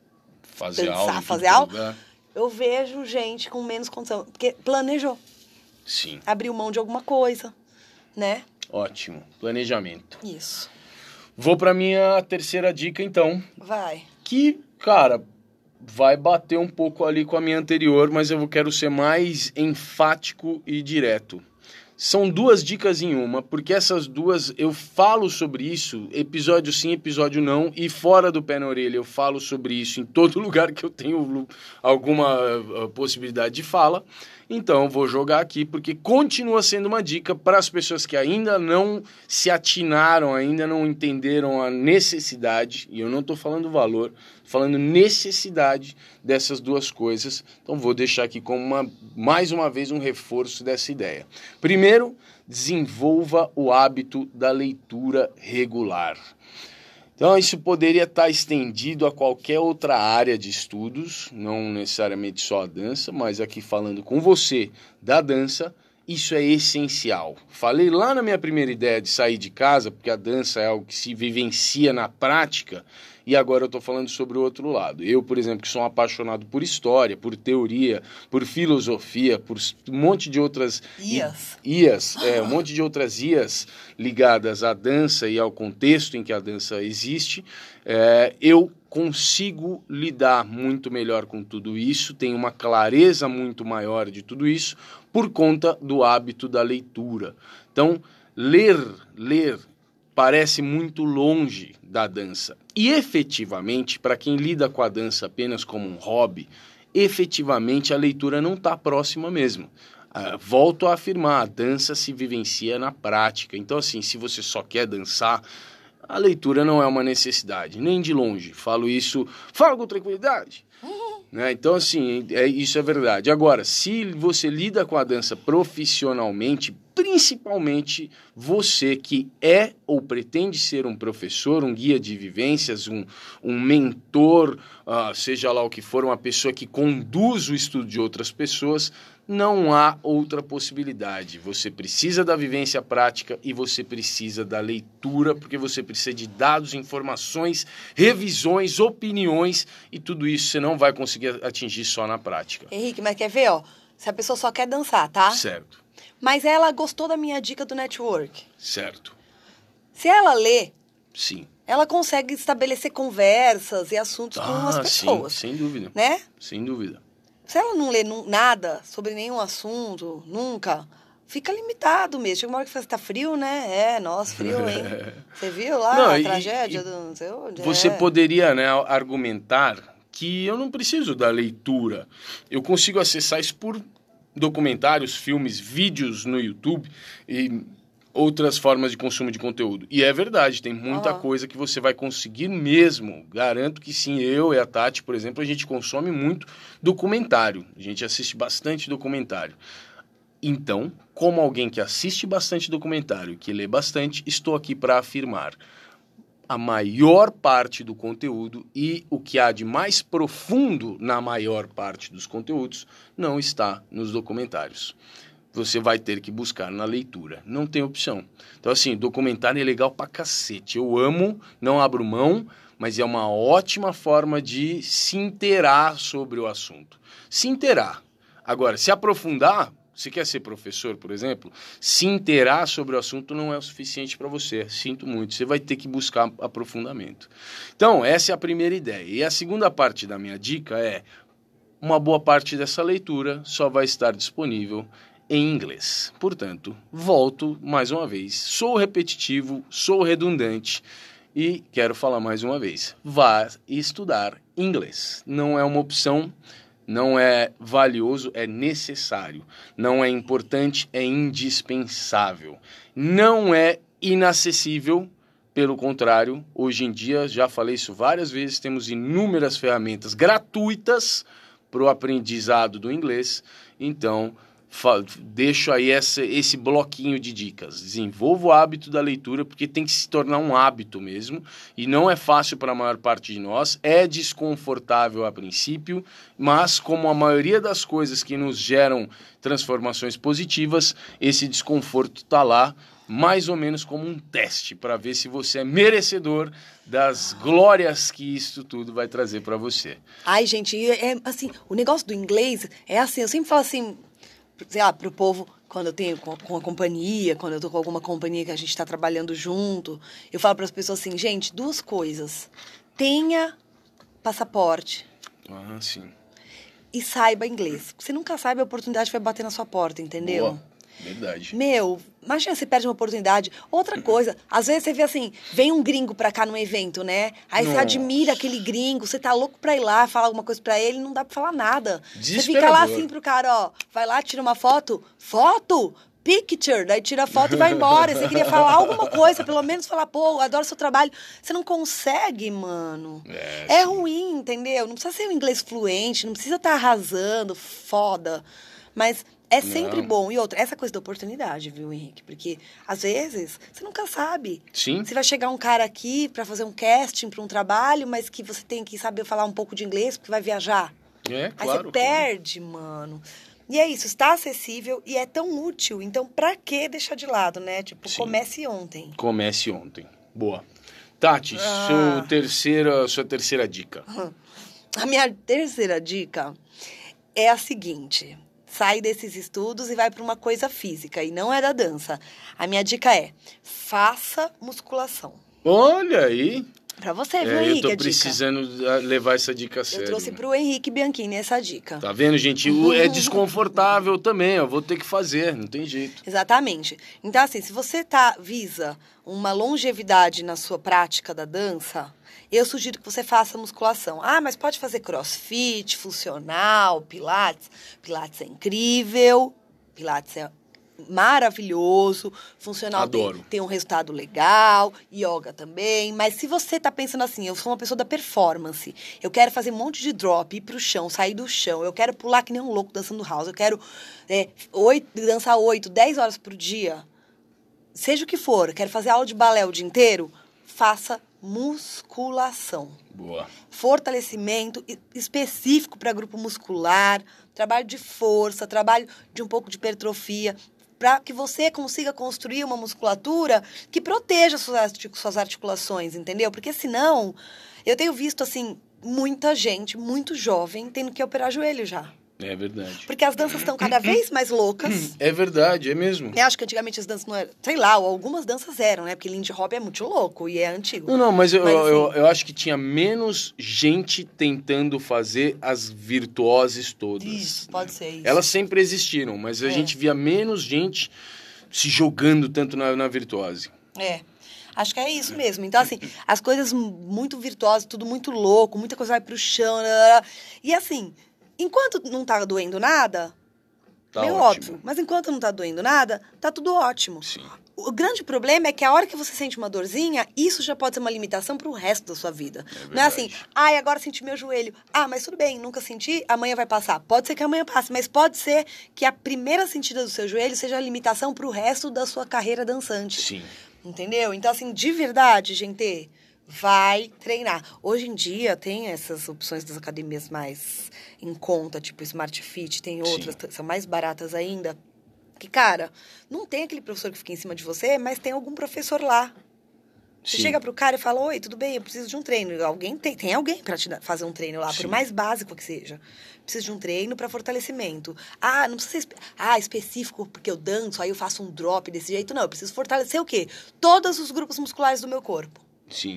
fazer dançar, aula, fazer aula. Lugar. Eu vejo gente com menos condição, porque planejou. Sim. Abriu mão de alguma coisa, né? Ótimo. Planejamento. Isso. Vou para minha terceira dica, então. Vai. Que, cara... vai bater um pouco ali com a minha anterior, mas eu quero ser mais enfático e direto. São duas dicas em uma, porque essas duas, eu falo sobre isso, episódio sim, episódio não, e fora do pé na orelha eu falo sobre isso em todo lugar que eu tenho alguma possibilidade de fala. Então, eu vou jogar aqui, porque continua sendo uma dica para as pessoas que ainda não se atinaram, ainda não entenderam a necessidade, e eu não estou falando valor, estou falando necessidade dessas duas coisas. Então, vou deixar aqui como, uma, mais uma vez, um reforço dessa ideia. Primeiro, desenvolva o hábito da leitura regular. Então, isso poderia estar estendido a qualquer outra área de estudos, não necessariamente só a dança, mas aqui falando com você da dança, isso é essencial. Falei lá na minha primeira ideia de sair de casa, porque a dança é algo que se vivencia na prática, e agora eu estou falando sobre o outro lado. Eu, por exemplo, que sou um apaixonado por história, por teoria, por filosofia, por um monte de outras... Ias. Ias, é, um monte de outras ias ligadas à dança e ao contexto em que a dança existe, é, eu consigo lidar muito melhor com tudo isso, tenho uma clareza muito maior de tudo isso, por conta do hábito da leitura. Então, ler, ler parece muito longe da dança. E efetivamente, para quem lida com a dança apenas como um hobby, efetivamente a leitura não está próxima mesmo. Uh, volto a afirmar, a dança se vivencia na prática. Então, assim, se você só quer dançar, a leitura não é uma necessidade, nem de longe. Falo isso, falo com tranquilidade. Uhum. Né? Então, assim, é, isso é verdade. Agora, se você lida com a dança profissionalmente, principalmente você que é ou pretende ser um professor, um guia de vivências, um, um mentor, uh, seja lá o que for, uma pessoa que conduz o estudo de outras pessoas, não há outra possibilidade. Você precisa da vivência prática e você precisa da leitura, porque você precisa de dados, informações, revisões, opiniões, e tudo isso você não vai conseguir atingir só na prática. Henrique, mas quer ver, ó? Se a pessoa só quer dançar, tá? Certo. Mas ela gostou da minha dica do network. Certo. Se ela lê, sim, ela consegue estabelecer conversas e assuntos ah, com as pessoas. Sim, sem dúvida. Né? Sem dúvida. Se ela não lê nada sobre nenhum assunto, nunca, fica limitado mesmo. Chega uma hora que fala, tá frio, né? É, nossa, frio, hein? Você viu lá não, a e, tragédia e do não sei onde? Você é. poderia, né, argumentar que eu não preciso da leitura. Eu consigo acessar isso por documentários, filmes, vídeos no YouTube e outras formas de consumo de conteúdo. E é verdade, tem muita uhum. coisa que você vai conseguir mesmo. Garanto que sim, eu e a Tati, por exemplo, a gente consome muito documentário. A gente assiste bastante documentário. Então, como alguém que assiste bastante documentário, que lê bastante, estou aqui para afirmar: a maior parte do conteúdo e o que há de mais profundo na maior parte dos conteúdos não está nos documentários. Você vai ter que buscar na leitura. Não tem opção. Então, assim, documentário é legal pra cacete. Eu amo, não abro mão, mas é uma ótima forma de se inteirar sobre o assunto. Se inteirar. Agora, se aprofundar, você quer ser professor, por exemplo, se inteirar sobre o assunto não é o suficiente para você. Sinto muito. Você vai ter que buscar aprofundamento. Então, essa é a primeira ideia. E a segunda parte da minha dica é: uma boa parte dessa leitura só vai estar disponível em inglês. Portanto, volto mais uma vez. Sou repetitivo, sou redundante e quero falar mais uma vez. Vá estudar inglês. Não é uma opção, não é valioso, é necessário. Não é importante, é indispensável. Não é inacessível, pelo contrário. Hoje em dia, já falei isso várias vezes, temos inúmeras ferramentas gratuitas para o aprendizado do inglês. Então, deixo aí essa, esse bloquinho de dicas. Desenvolva o hábito da leitura, porque tem que se tornar um hábito mesmo, e não é fácil para a maior parte de nós, é desconfortável a princípio, mas como a maioria das coisas que nos geram transformações positivas, esse desconforto está lá, mais ou menos como um teste, para ver se você é merecedor das glórias que isso tudo vai trazer para você. Ai, gente, é assim, o negócio do inglês é assim, eu sempre falo assim, sei lá, pro povo, quando eu tenho com, com a companhia, quando eu tô com alguma companhia que a gente tá trabalhando junto, eu falo para as pessoas assim, gente, duas coisas. Tenha passaporte. Ah, sim. E saiba inglês. Você nunca sabe, a oportunidade vai bater na sua porta, entendeu? Boa. Verdade. Meu, imagina, você perde uma oportunidade. Outra coisa, às vezes você vê assim, vem um gringo pra cá num evento, né? Aí Nossa. Você admira aquele gringo, você tá louco pra ir lá, falar alguma coisa pra ele, não dá pra falar nada. Você fica lá assim pro cara, ó, vai lá, tira uma foto, foto, picture, daí tira a foto e vai embora. Você queria falar alguma coisa, pelo menos falar, pô, eu adoro seu trabalho. Você não consegue, mano. É, é ruim, entendeu? Não precisa ser um inglês fluente, não precisa estar arrasando, foda. Mas é sempre não. bom. E outra, essa coisa da oportunidade, viu, Henrique? Porque, às vezes, você nunca sabe. Sim. Você vai chegar um cara aqui pra fazer um casting pra um trabalho, mas que você tem que saber falar um pouco de inglês, porque vai viajar. É, Aí claro. você perde, claro. mano. E é isso, está acessível e é tão útil. Então, pra que deixar de lado, né? Tipo, Sim. comece ontem. Comece ontem. Boa. Tati, ah. sua, terceira, sua terceira dica. A minha terceira dica é a seguinte: sai desses estudos e vai para uma coisa física, e não é da dança. A minha dica é: faça musculação. Olha aí. Pra você, viu, é, Henrique, eu tô precisando levar essa dica a sério. Eu trouxe pro Henrique Bianchini essa dica. Tá vendo, gente? É desconfortável também, eu vou ter que fazer, não tem jeito. Exatamente. Então, assim, se você tá, visa uma longevidade na sua prática da dança, eu sugiro que você faça musculação. Ah, mas pode fazer crossfit, funcional, pilates. Pilates é incrível, pilates é maravilhoso, funcional Adoro. Tem, tem um resultado legal, yoga também, mas se você tá pensando assim, eu sou uma pessoa da performance, eu quero fazer um monte de drop, ir pro chão, sair do chão, eu quero pular que nem um louco dançando house, eu quero é, oito, dançar oito, dez horas por dia, seja o que for, quero fazer aula de balé o dia inteiro, faça musculação. Boa. Fortalecimento específico para grupo muscular, trabalho de força, trabalho de um pouco de hipertrofia, para que você consiga construir uma musculatura que proteja suas, suas articulações, entendeu? Porque senão, eu tenho visto, assim, muita gente, muito jovem, tendo que operar joelho já. É verdade. Porque as danças estão cada vez mais loucas. É verdade, é mesmo. Eu acho que antigamente as danças não eram... Sei lá, algumas danças eram, né? Porque Lindy Hop é muito louco e é antigo. Não, não, mas, eu, mas assim, eu, eu acho que tinha menos gente tentando fazer as virtuoses todas. Isso, né? pode ser isso. Elas sempre existiram, mas a É. gente via menos gente se jogando tanto na, na virtuose. É. Acho que é isso mesmo. Então, assim, as coisas muito virtuosas, tudo muito louco, muita coisa vai pro chão. E assim... Enquanto não tá doendo nada, Tá meio ótimo. óbvio. Mas enquanto não tá doendo nada, tá tudo ótimo. Sim. O grande problema é que a hora que você sente uma dorzinha, isso já pode ser uma limitação pro resto da sua vida. É Não é assim, ai, agora senti meu joelho. Ah, mas tudo bem, nunca senti, amanhã vai passar. Pode ser que amanhã passe, mas pode ser que a primeira sentida do seu joelho seja a limitação pro resto da sua carreira dançante. Sim. Entendeu? Então, assim, de verdade, gente, vai treinar. Hoje em dia tem essas opções das academias mais em conta, tipo Smart Fit, tem outras, Sim. são mais baratas ainda. Que, cara, não tem aquele professor que fica em cima de você, mas tem algum professor lá. Você Sim. chega pro cara e fala, oi, tudo bem, eu preciso de um treino. Alguém tem, tem alguém pra te dar- fazer um treino lá, Sim. por mais básico que seja. Preciso de um treino pra fortalecimento. Ah, não precisa ser espe- ah, específico porque eu danço, aí eu faço um drop desse jeito. Não, eu preciso fortalecer o quê? Todos os grupos musculares do meu corpo. Sim.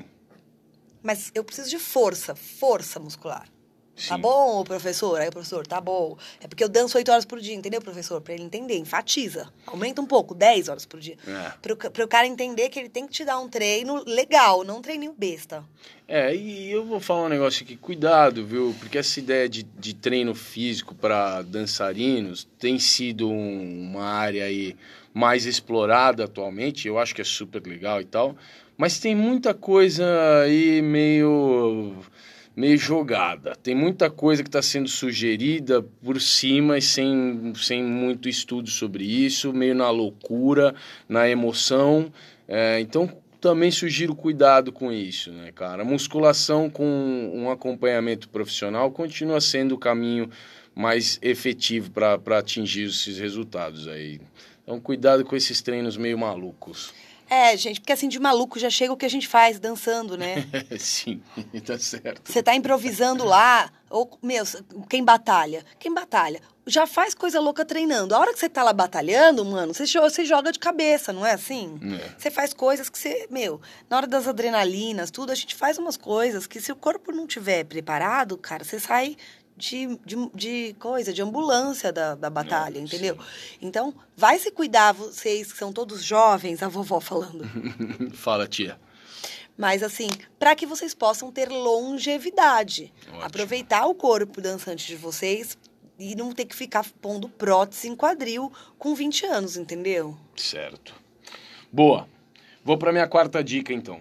Mas eu preciso de força, força muscular. Sim. Tá bom, professor? Aí o professor, tá bom. É porque eu danço oito horas por dia, entendeu, professor? Pra ele entender, enfatiza. Aumenta um pouco, dez horas por dia. É. Pro, ca- pro cara entender que ele tem que te dar um treino legal, não um treininho besta. É, e eu vou falar um negócio aqui, cuidado, viu? Porque essa ideia de, de treino físico para dançarinos tem sido um- uma área aí mais explorada atualmente, eu acho que é super legal e tal, mas tem muita coisa aí meio, meio jogada, tem muita coisa que está sendo sugerida por cima e sem, sem muito estudo sobre isso, meio na loucura, na emoção, é, então... Também sugiro cuidado com isso, né, cara? A musculação com um acompanhamento profissional continua sendo o caminho mais efetivo para atingir esses resultados aí. Então, cuidado com esses treinos meio malucos. É, gente, porque assim, de maluco já chega o que a gente faz dançando, né? Sim, tá certo. Você tá improvisando lá, ou, meu, quem batalha? Quem batalha? Já faz coisa louca treinando. A hora que você tá lá batalhando, mano, você, jo- você joga de cabeça, não é assim? É. Você faz coisas que você, meu, na hora das adrenalinas, tudo, a gente faz umas coisas que se o corpo não tiver preparado, cara, você sai de, de, de coisa, de ambulância da, da batalha, É, entendeu? sim. Então, vai se cuidar, vocês que são todos jovens, a vovó falando. Fala, tia. Mas, assim, para que vocês possam ter longevidade. Ótimo. Aproveitar o corpo dançante de vocês e não ter que ficar pondo prótese em quadril com vinte anos, entendeu? Certo. Boa. Vou para minha quarta dica, então.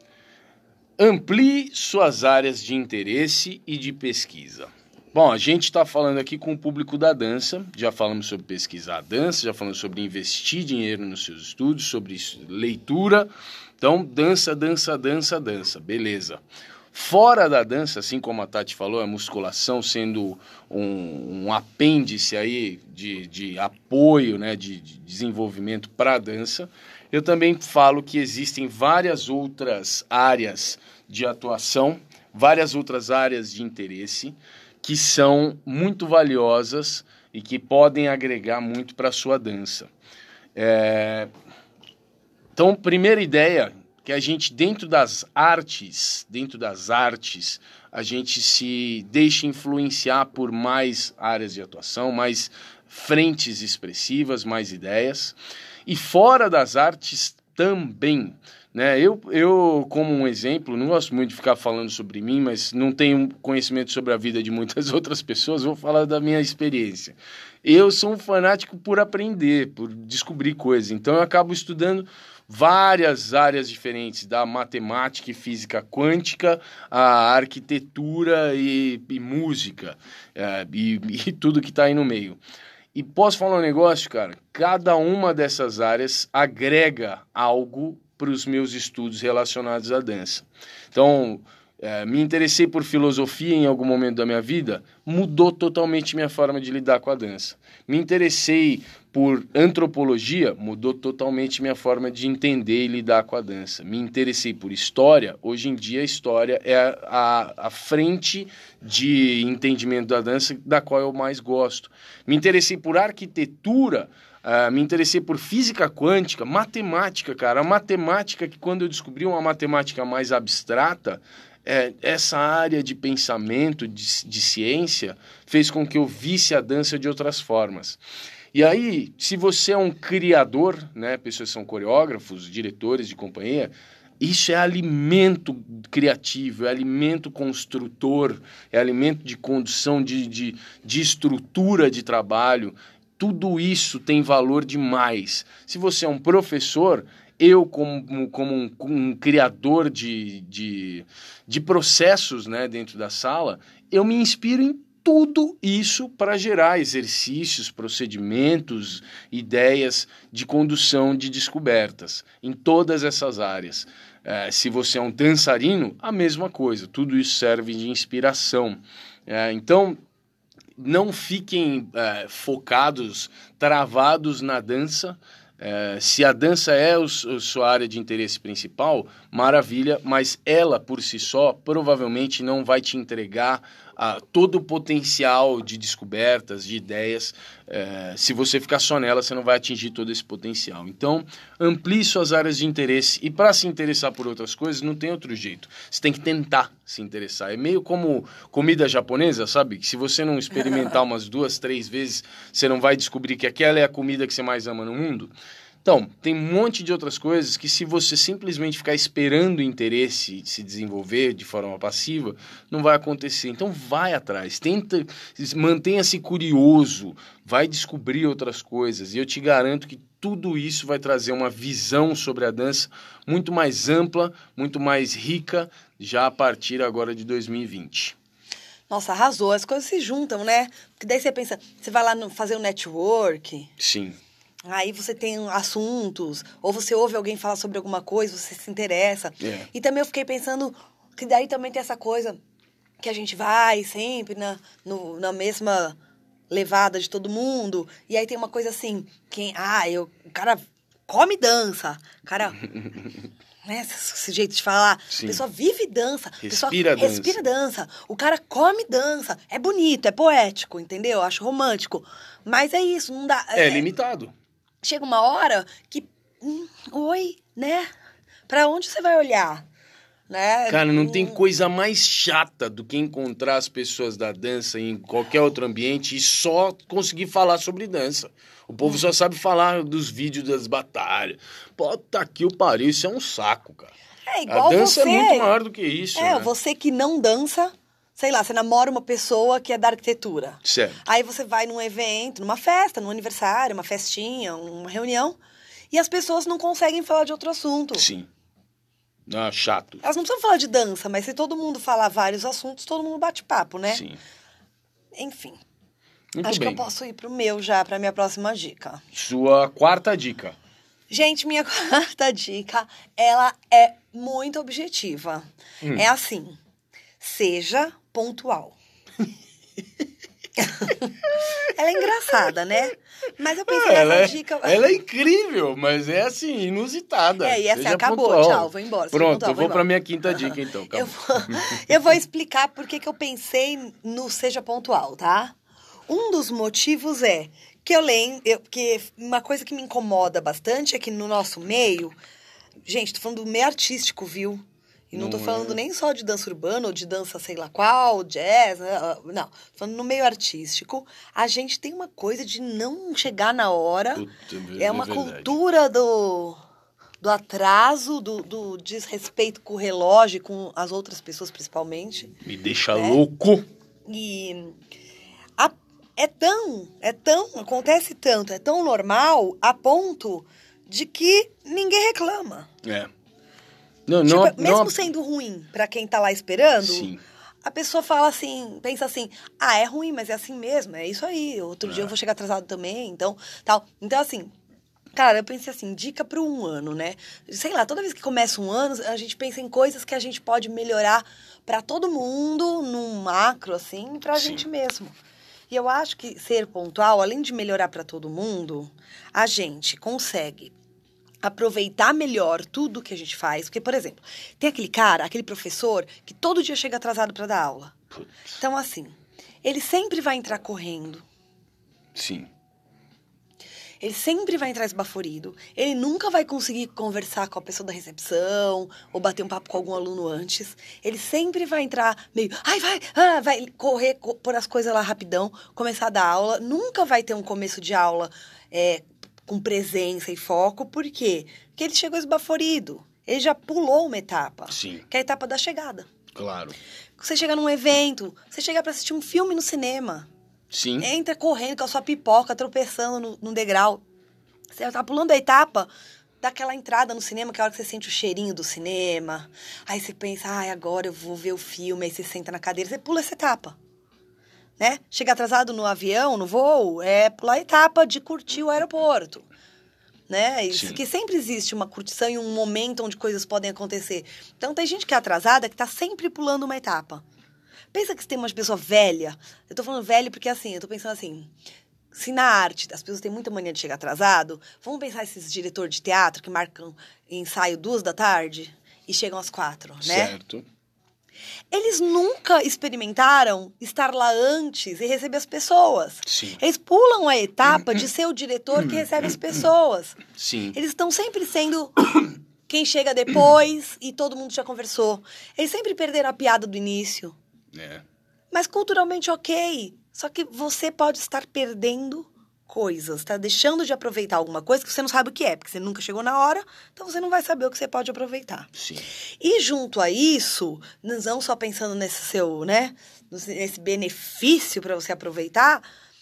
Amplie suas áreas de interesse e de pesquisa. Bom, a gente está falando aqui com o público da dança, já falamos sobre pesquisar a dança, já falamos sobre investir dinheiro nos seus estudos, sobre isso, leitura. Então, dança, dança, dança, dança, beleza. Fora da dança, assim como a Tati falou, a musculação sendo um, um apêndice aí de, de apoio, né, de, de desenvolvimento para a dança, eu também falo que existem várias outras áreas de atuação, várias outras áreas de interesse, que são muito valiosas e que podem agregar muito para a sua dança. É... Então, primeira ideia, que a gente, dentro das artes, dentro das artes, a gente se deixa influenciar por mais áreas de atuação, mais frentes expressivas, mais ideias. E fora das artes, também. Né? Eu, eu, como um exemplo, não gosto muito de ficar falando sobre mim, mas não tenho conhecimento sobre a vida de muitas outras pessoas, vou falar da minha experiência. Eu sou um fanático por aprender, por descobrir coisas, então eu acabo estudando várias áreas diferentes, da matemática e física quântica, a arquitetura e, e música, é, e, e tudo que está aí no meio. E posso falar um negócio, cara? Cada uma dessas áreas agrega algo para os meus estudos relacionados à dança. Então, é, me interessei por filosofia em algum momento da minha vida, mudou totalmente minha forma de lidar com a dança. Me interessei por antropologia, mudou totalmente minha forma de entender e lidar com a dança. Me interessei por história, hoje em dia a história é a, a, a frente de entendimento da dança da qual eu mais gosto. Me interessei por arquitetura, uh, me interessei por física quântica, matemática, cara. A matemática que quando eu descobri uma matemática mais abstrata, é, essa área de pensamento, de, de ciência, fez com que eu visse a dança de outras formas. E aí, se você é um criador, né, pessoas que são coreógrafos, diretores de companhia, isso é alimento criativo, é alimento construtor, é alimento de condução, de, de, de estrutura de trabalho. Tudo isso tem valor demais. Se você é um professor, eu, como, como um, um criador de, de, de processos, né, dentro da sala, eu me inspiro em tudo isso para gerar exercícios, procedimentos, ideias de condução de descobertas em todas essas áreas. É, se você é um dançarino, a mesma coisa, tudo isso serve de inspiração. É, então, não fiquem é, focados, travados na dança. É, se a dança é a sua área de interesse principal, maravilha, mas ela por si só provavelmente não vai te entregar a, todo o potencial de descobertas, de ideias. É, se você ficar só nela, você não vai atingir todo esse potencial. Então, amplie suas áreas de interesse. E para se interessar por outras coisas, não tem outro jeito. Você tem que tentar se interessar. É meio como comida japonesa, sabe? Que se você não experimentar umas duas, três vezes, você não vai descobrir que aquela é a comida que você mais ama no mundo. Então, tem um monte de outras coisas que se você simplesmente ficar esperando o interesse se desenvolver de forma passiva, não vai acontecer. Então, vai atrás, tenta, mantenha-se curioso, vai descobrir outras coisas. E eu te garanto que tudo isso vai trazer uma visão sobre a dança muito mais ampla, muito mais rica, já a partir agora de dois mil e vinte. Nossa, arrasou. As coisas se juntam, né? Porque daí você pensa, você vai lá no, fazer um network. Sim. Aí você tem assuntos, ou você ouve alguém falar sobre alguma coisa, você se interessa. É. E também eu fiquei pensando que daí também tem essa coisa que a gente vai sempre na, no, na mesma levada de todo mundo. E aí tem uma coisa assim, quem, ah, eu, o cara come e dança, o cara... Né, esse, esse jeito de falar, Sim. a pessoa vive e dança, a pessoa Respira dança. respira dança, o cara come e dança, é bonito, é poético, entendeu? Eu acho romântico, mas é isso, não dá... É, é limitado. Chega uma hora que, hum, oi, né? Pra onde você vai olhar? Né? Cara, não tem coisa mais chata do que encontrar as pessoas da dança em qualquer outro ambiente e só conseguir falar sobre dança. O povo hum. só sabe falar dos vídeos das batalhas. Puta que o pariu, isso é um saco, cara. É igual A dança você. é muito maior do que isso, É, né? você que não dança, sei lá, você namora uma pessoa que é da arquitetura. Certo. Aí você vai num evento, numa festa, num aniversário, uma festinha, uma reunião, e as pessoas não conseguem falar de outro assunto. Sim. Ah, chato. Elas não precisam falar de dança, mas se todo mundo falar vários assuntos, todo mundo bate papo, né? Sim. Enfim. Muito Acho bem. que eu posso ir pro meu já, pra minha próxima dica. Sua quarta dica. Gente, minha quarta dica, ela é muito objetiva. Hum. É assim, seja pontual. Ela é engraçada, né? Mas eu pensei ela, nessa é, dica... ela é incrível, mas é assim, inusitada. É, e essa Seja acabou, pontual. tchau, vou embora. Pronto, pontual, eu vou embora. pra minha quinta dica, então. Eu vou, eu vou explicar por que que eu pensei no seja pontual, tá? Um dos motivos é que eu lembro... Eu, porque uma coisa que me incomoda bastante é que no nosso meio... Gente, tô falando do meio artístico, viu? E não, não tô falando é. nem só de dança urbana ou de dança sei lá qual, jazz, não. Tô falando no meio artístico, a gente tem uma coisa de não chegar na hora. Puta, é uma é cultura do, do atraso, do, do desrespeito com o relógio, com as outras pessoas principalmente. Me deixa né? louco. E a, é tão, é tão, acontece tanto, é tão normal a ponto de que ninguém reclama. É. Não, tipo, não, mesmo não... sendo ruim pra quem tá lá esperando, Sim. a pessoa fala assim, pensa assim, ah, é ruim, mas é assim mesmo, é isso aí, outro é. dia eu vou chegar atrasado também, então, tal. Então, assim, cara, eu pensei assim, dica para um ano, né? Sei lá, toda vez que começa um ano, a gente pensa em coisas que a gente pode melhorar para todo mundo, num macro, assim, pra Sim. gente mesmo. E eu acho que ser pontual, além de melhorar para todo mundo, a gente consegue aproveitar melhor tudo que a gente faz. Porque, por exemplo, tem aquele cara, aquele professor, que todo dia chega atrasado para dar aula. Putz. Então, assim, ele sempre vai entrar correndo. Sim. Ele sempre vai entrar esbaforido. Ele nunca vai conseguir conversar com a pessoa da recepção ou bater um papo com algum aluno antes. Ele sempre vai entrar meio... Ai, vai, ah, vai correr, pôr as coisas lá rapidão, começar a dar aula. Nunca vai ter um começo de aula é, com presença e foco. Por quê? Porque ele chegou esbaforido. Ele já pulou uma etapa. Sim. Que é a etapa da chegada. Claro. Você chega num evento, você chega pra assistir um filme no cinema. Sim. Entra correndo com a sua pipoca, tropeçando no, no degrau. Você tá pulando a etapa daquela entrada no cinema, que é a hora que você sente o cheirinho do cinema. Aí você pensa, ai, ah, agora eu vou ver o filme. Aí você senta na cadeira, você pula essa etapa. Né? Chegar atrasado no avião, no voo, é pular a etapa de curtir o aeroporto. Né? Isso que sempre existe uma curtição e um momento onde coisas podem acontecer. Então tem gente que é atrasada que tá sempre pulando uma etapa. Pensa que você tem uma pessoa velha. Eu tô falando velho porque, assim, eu tô pensando assim... Se na arte as pessoas têm muita mania de chegar atrasado, vamos pensar esses diretores de teatro que marcam ensaio duas da tarde e chegam às quatro, né? Certo. Eles nunca experimentaram estar lá antes e receber as pessoas. Sim. Eles pulam a etapa de ser o diretor que recebe as pessoas. Sim. Eles estão sempre sendo... quem chega depois e todo mundo já conversou. Eles sempre perderam a piada do início. É. Mas culturalmente ok. Só que você pode estar perdendo coisas, tá? Deixando de aproveitar alguma coisa que você não sabe o que é, porque você nunca chegou na hora, então você não vai saber o que você pode aproveitar. Sim. E junto a isso, não só pensando nesse seu, né? Nesse benefício para você aproveitar,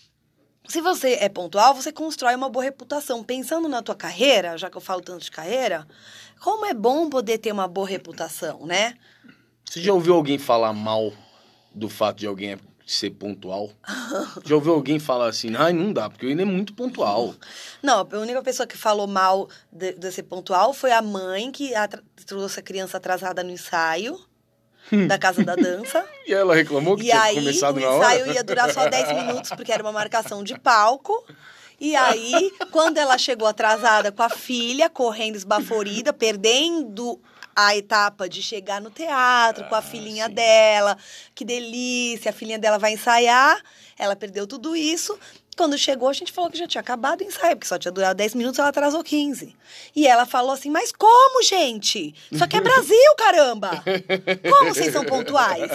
se você é pontual, você constrói uma boa reputação. Pensando na tua carreira, já que eu falo tanto de carreira, como é bom poder ter uma boa reputação, né? Você já ouviu alguém falar mal do fato de alguém ser pontual? Já ouviu alguém falar assim, ai, não dá, porque ele é muito pontual. Não, a única pessoa que falou mal de, de ser pontual foi a mãe que atra- trouxe a criança atrasada no ensaio da Casa da Dança. E ela reclamou que e tinha aí, começado na hora? o ensaio ia durar só dez minutos, porque era uma marcação de palco. E aí, quando ela chegou atrasada com a filha, correndo esbaforida, perdendo a etapa de chegar no teatro ah, com a filhinha sim. dela, que delícia, a filhinha dela vai ensaiar, ela perdeu tudo isso. Quando chegou, a gente falou que já tinha acabado o ensaio, porque só tinha durado dez minutos, ela atrasou quinze. E ela falou assim, mas como, gente? Isso aqui é Brasil, caramba! Como vocês são pontuais?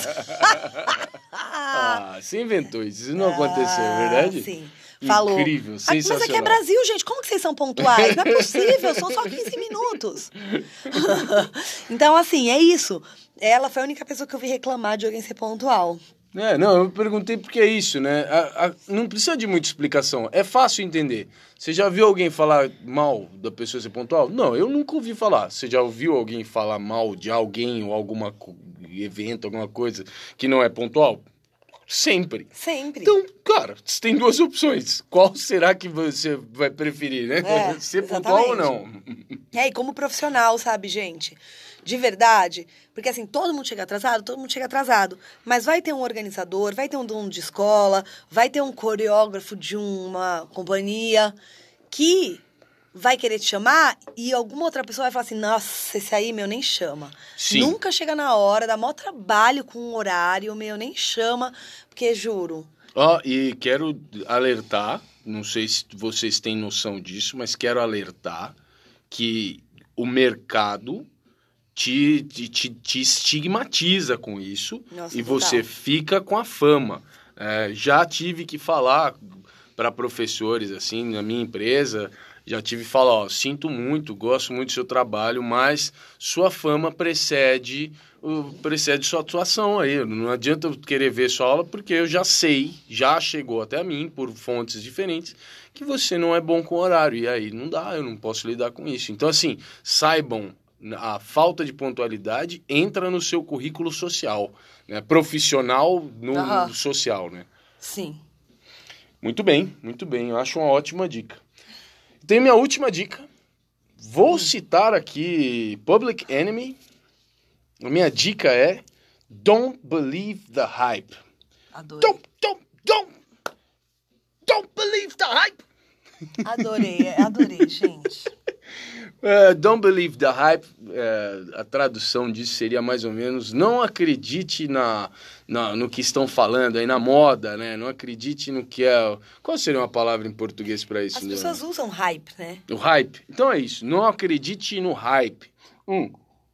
Ah, você inventou isso, isso não ah, aconteceu, é verdade? Sim. Falou. Incrível, sensacional. Mas aqui é Brasil, gente. Como que vocês são pontuais? Não é possível, são só quinze minutos. Então, assim, é isso. Ela foi a única pessoa que eu vi reclamar de alguém ser pontual. É, não, eu perguntei porque é isso, né? A, a, não precisa de muita explicação. É fácil entender. Você já viu alguém falar mal da pessoa ser pontual? Não, eu nunca ouvi falar. Você já ouviu alguém falar mal de alguém ou algum evento, alguma coisa que não é pontual? Sempre. Sempre. Então, cara, você tem duas opções. Qual será que você vai preferir, né? É, ser pontual ou não? É, e como profissional, sabe, gente? De verdade. Porque, assim, todo mundo chega atrasado, todo mundo chega atrasado. Mas vai ter um organizador, vai ter um dono de escola, vai ter um coreógrafo de uma companhia que vai querer te chamar e alguma outra pessoa vai falar assim, nossa, esse aí, meu, nem chama. Sim. Nunca chega na hora, dá maior trabalho com o horário, meu, nem chama, porque juro. Ó, oh, e quero alertar, não sei se vocês têm noção disso, mas quero alertar que o mercado te, te, te, te estigmatiza com isso. Nossa, e total. Você fica com a fama. É, já tive que falar para professores, assim, na minha empresa... Já tive que falar, ó, sinto muito, gosto muito do seu trabalho, mas sua fama precede, precede sua atuação aí. Não adianta eu querer ver sua aula, porque eu já sei, já chegou até mim, por fontes diferentes, que você não é bom com horário. E aí não dá, eu não posso lidar com isso. Então, assim, saibam, a falta de pontualidade entra no seu currículo social, né? Profissional no, Uhum. no social, né? Sim. Muito bem, muito bem. Eu acho uma ótima dica. Tem minha última dica. Vou hum. citar aqui Public Enemy. A minha dica é Don't Believe the Hype. Adorei. Don't, don't, don't, don't believe the hype. Adorei, adorei, gente. Uh, don't believe the hype, uh, a tradução disso seria mais ou menos, não acredite na, na, no que estão falando aí, na moda, né? Não acredite no que é... Qual seria uma palavra em português para isso? As pessoas né? usam hype, né? O hype. Então é isso, não acredite no hype. Hum.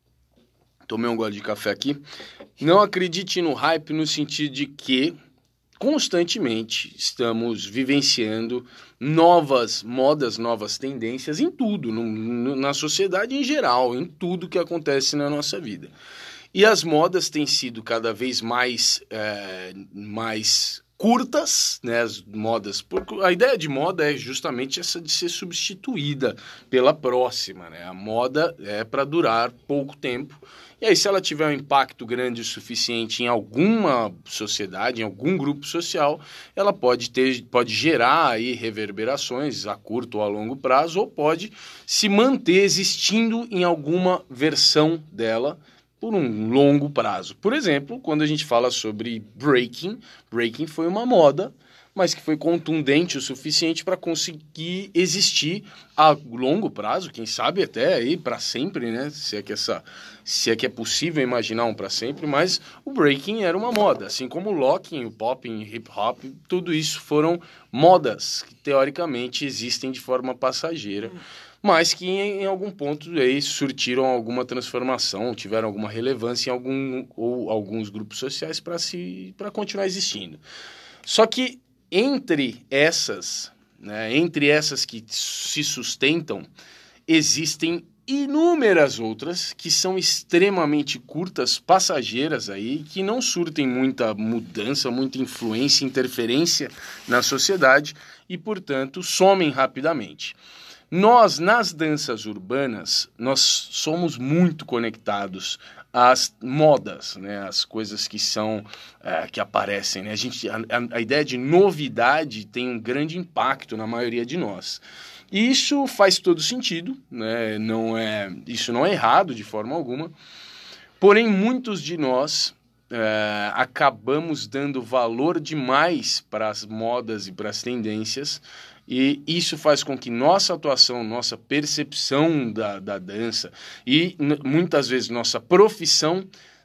Tomei um gole de café aqui. Não acredite no hype no sentido de que constantemente estamos vivenciando novas modas, novas tendências em tudo, no, no, na sociedade em geral, em tudo que acontece na nossa vida. E as modas têm sido cada vez mais, é, mais curtas, né, as modas. A ideia de moda é justamente essa de ser substituída pela próxima, né? A moda é para durar pouco tempo. E aí, se ela tiver um impacto grande o suficiente em alguma sociedade, em algum grupo social, ela pode ter, pode gerar aí reverberações a curto ou a longo prazo, ou pode se manter existindo em alguma versão dela por um longo prazo. Por exemplo, quando a gente fala sobre breaking, breaking foi uma moda, mas que foi contundente o suficiente para conseguir existir a longo prazo, quem sabe até aí para sempre, né? Se é que essa, se é que é possível imaginar um para sempre, mas o breaking era uma moda, assim como o locking, o popping, o hip hop, tudo isso foram modas que teoricamente existem de forma passageira. Hum. Mas que em, em algum ponto aí surtiram alguma transformação, tiveram alguma relevância em algum ou alguns grupos sociais para se para continuar existindo. Só que entre essas, né, entre essas que se sustentam, existem inúmeras outras que são extremamente curtas, passageiras aí, que não surtem muita mudança, muita influência, interferência na sociedade e, portanto, somem rapidamente. Nós, nas danças urbanas, nós somos muito conectados às modas, né? As coisas que são, é, que aparecem, né? A, gente, a, a ideia de novidade tem um grande impacto na maioria de nós. E isso faz todo sentido, né? Não é, isso não é errado de forma alguma, porém muitos de nós é, acabamos dando valor demais para as modas e para as tendências. E isso faz com que nossa atuação, nossa percepção da, da dança e muitas vezes nossa profissão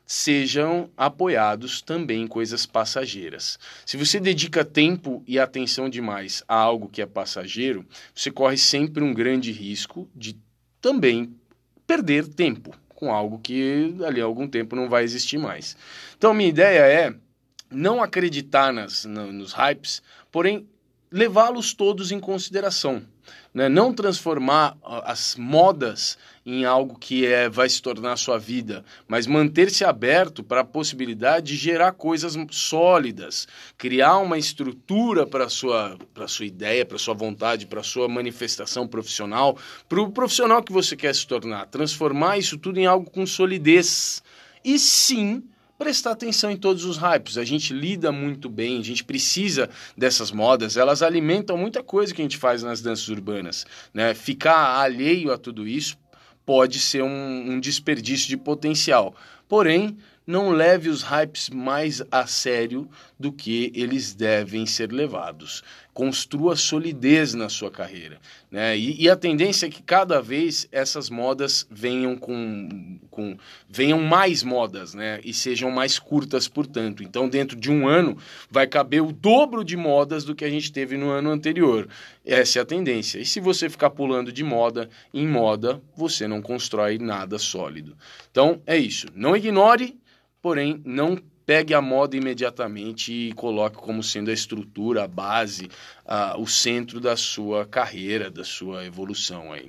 sejam apoiados também em coisas passageiras. Se você dedica tempo e atenção demais a algo que é passageiro, você corre sempre um grande risco de também perder tempo com algo que ali a algum tempo não vai existir mais. Então, minha ideia é não acreditar nas, no, nos hypes, porém levá-los todos em consideração, né? Não transformar as modas em algo que é, vai se tornar a sua vida, mas manter-se aberto para a possibilidade de gerar coisas sólidas, criar uma estrutura para a sua, para a sua ideia, para a sua vontade, para a sua manifestação profissional, para o profissional que você quer se tornar, transformar isso tudo em algo com solidez. E sim, prestar atenção em todos os hypes. A gente lida muito bem, a gente precisa dessas modas, elas alimentam muita coisa que a gente faz nas danças urbanas, né? Ficar alheio a tudo isso pode ser um, um desperdício de potencial. Porém, não leve os hypes mais a sério do que eles devem ser levados. Construa solidez na sua carreira, né? E, e a tendência é que cada vez essas modas venham com, com venham mais modas, né? E sejam mais curtas, portanto. Então, dentro de um ano, vai caber o dobro de modas do que a gente teve no ano anterior. Essa é a tendência. E se você ficar pulando de moda em moda, você não constrói nada sólido. Então, é isso. Não ignore, porém, não pegue a moda imediatamente e coloque como sendo a estrutura, a base, a, o centro da sua carreira, da sua evolução aí.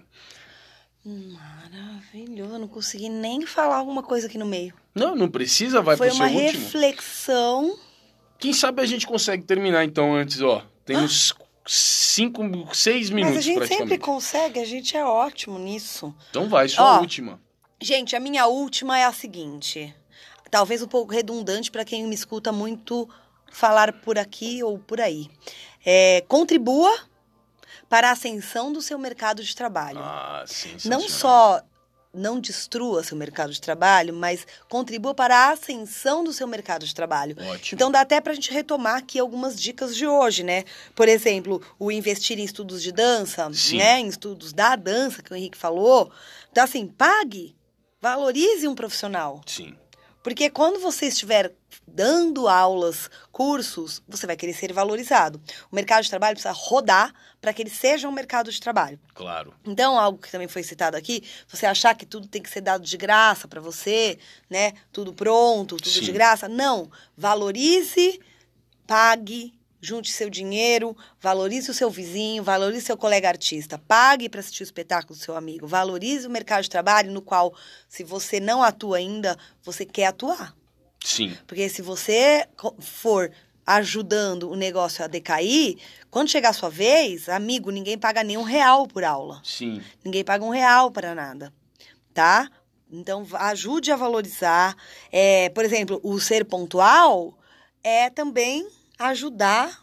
Maravilhoso, eu não consegui nem falar alguma coisa aqui no meio. Não, não precisa, vai Foi pro seu uma último. reflexão. Quem sabe a gente consegue terminar então antes, ó. Tem uns cinco, seis minutos Mas a gente praticamente. sempre consegue, a gente é ótimo nisso. Então vai, só a Ó, última. Gente, a minha última é a seguinte. Talvez um pouco redundante para quem me escuta muito falar por aqui ou por aí. É, contribua para a ascensão do seu mercado de trabalho. Ah, sensacional. Não só não destrua seu mercado de trabalho, mas contribua para a ascensão do seu mercado de trabalho. Ótimo. Então dá até para a gente retomar aqui algumas dicas de hoje, né? Por exemplo, o investir em estudos de dança, Sim. né? Em estudos da dança, que o Henrique falou. Então, assim, pague, valorize um profissional. Sim. Porque quando você estiver dando aulas, cursos, você vai querer ser valorizado. O mercado de trabalho precisa rodar para que ele seja um mercado de trabalho. Claro. Então, algo que também foi citado aqui, você achar que tudo tem que ser dado de graça para você, né? Tudo pronto, tudo Sim. de graça. Não. Valorize, pague, junte seu dinheiro, valorize o seu vizinho, valorize seu colega artista. Pague para assistir o espetáculo do seu amigo. Valorize o mercado de trabalho no qual, se você não atua ainda, você quer atuar. Sim. Porque se você for ajudando o negócio a decair, quando chegar a sua vez, amigo, ninguém paga nem um real por aula. Sim. Ninguém paga um real para nada, tá? Então, ajude a valorizar. É, por exemplo, o ser pontual é também ajudar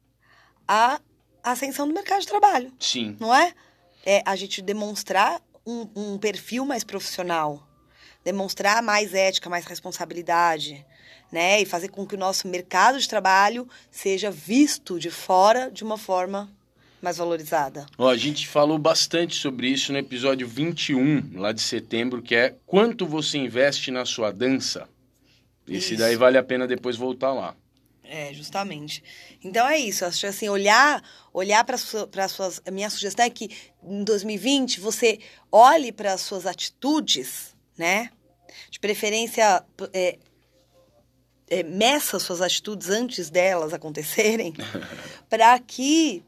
a ascensão do mercado de trabalho, Sim. não é? É a gente demonstrar um, um perfil mais profissional, demonstrar mais ética, mais responsabilidade, né? E fazer com que o nosso mercado de trabalho seja visto de fora de uma forma mais valorizada. Ó, a gente falou bastante sobre isso no episódio vinte e um, lá de setembro, que é quanto você investe na sua dança. Esse Isso. daí vale a pena depois voltar lá. É, justamente. Então é isso, acho assim, olhar, olhar para sua, as suas... A minha sugestão é que em dois mil e vinte você olhe para as suas atitudes, né? De preferência, é, é, meça suas atitudes antes delas acontecerem, para que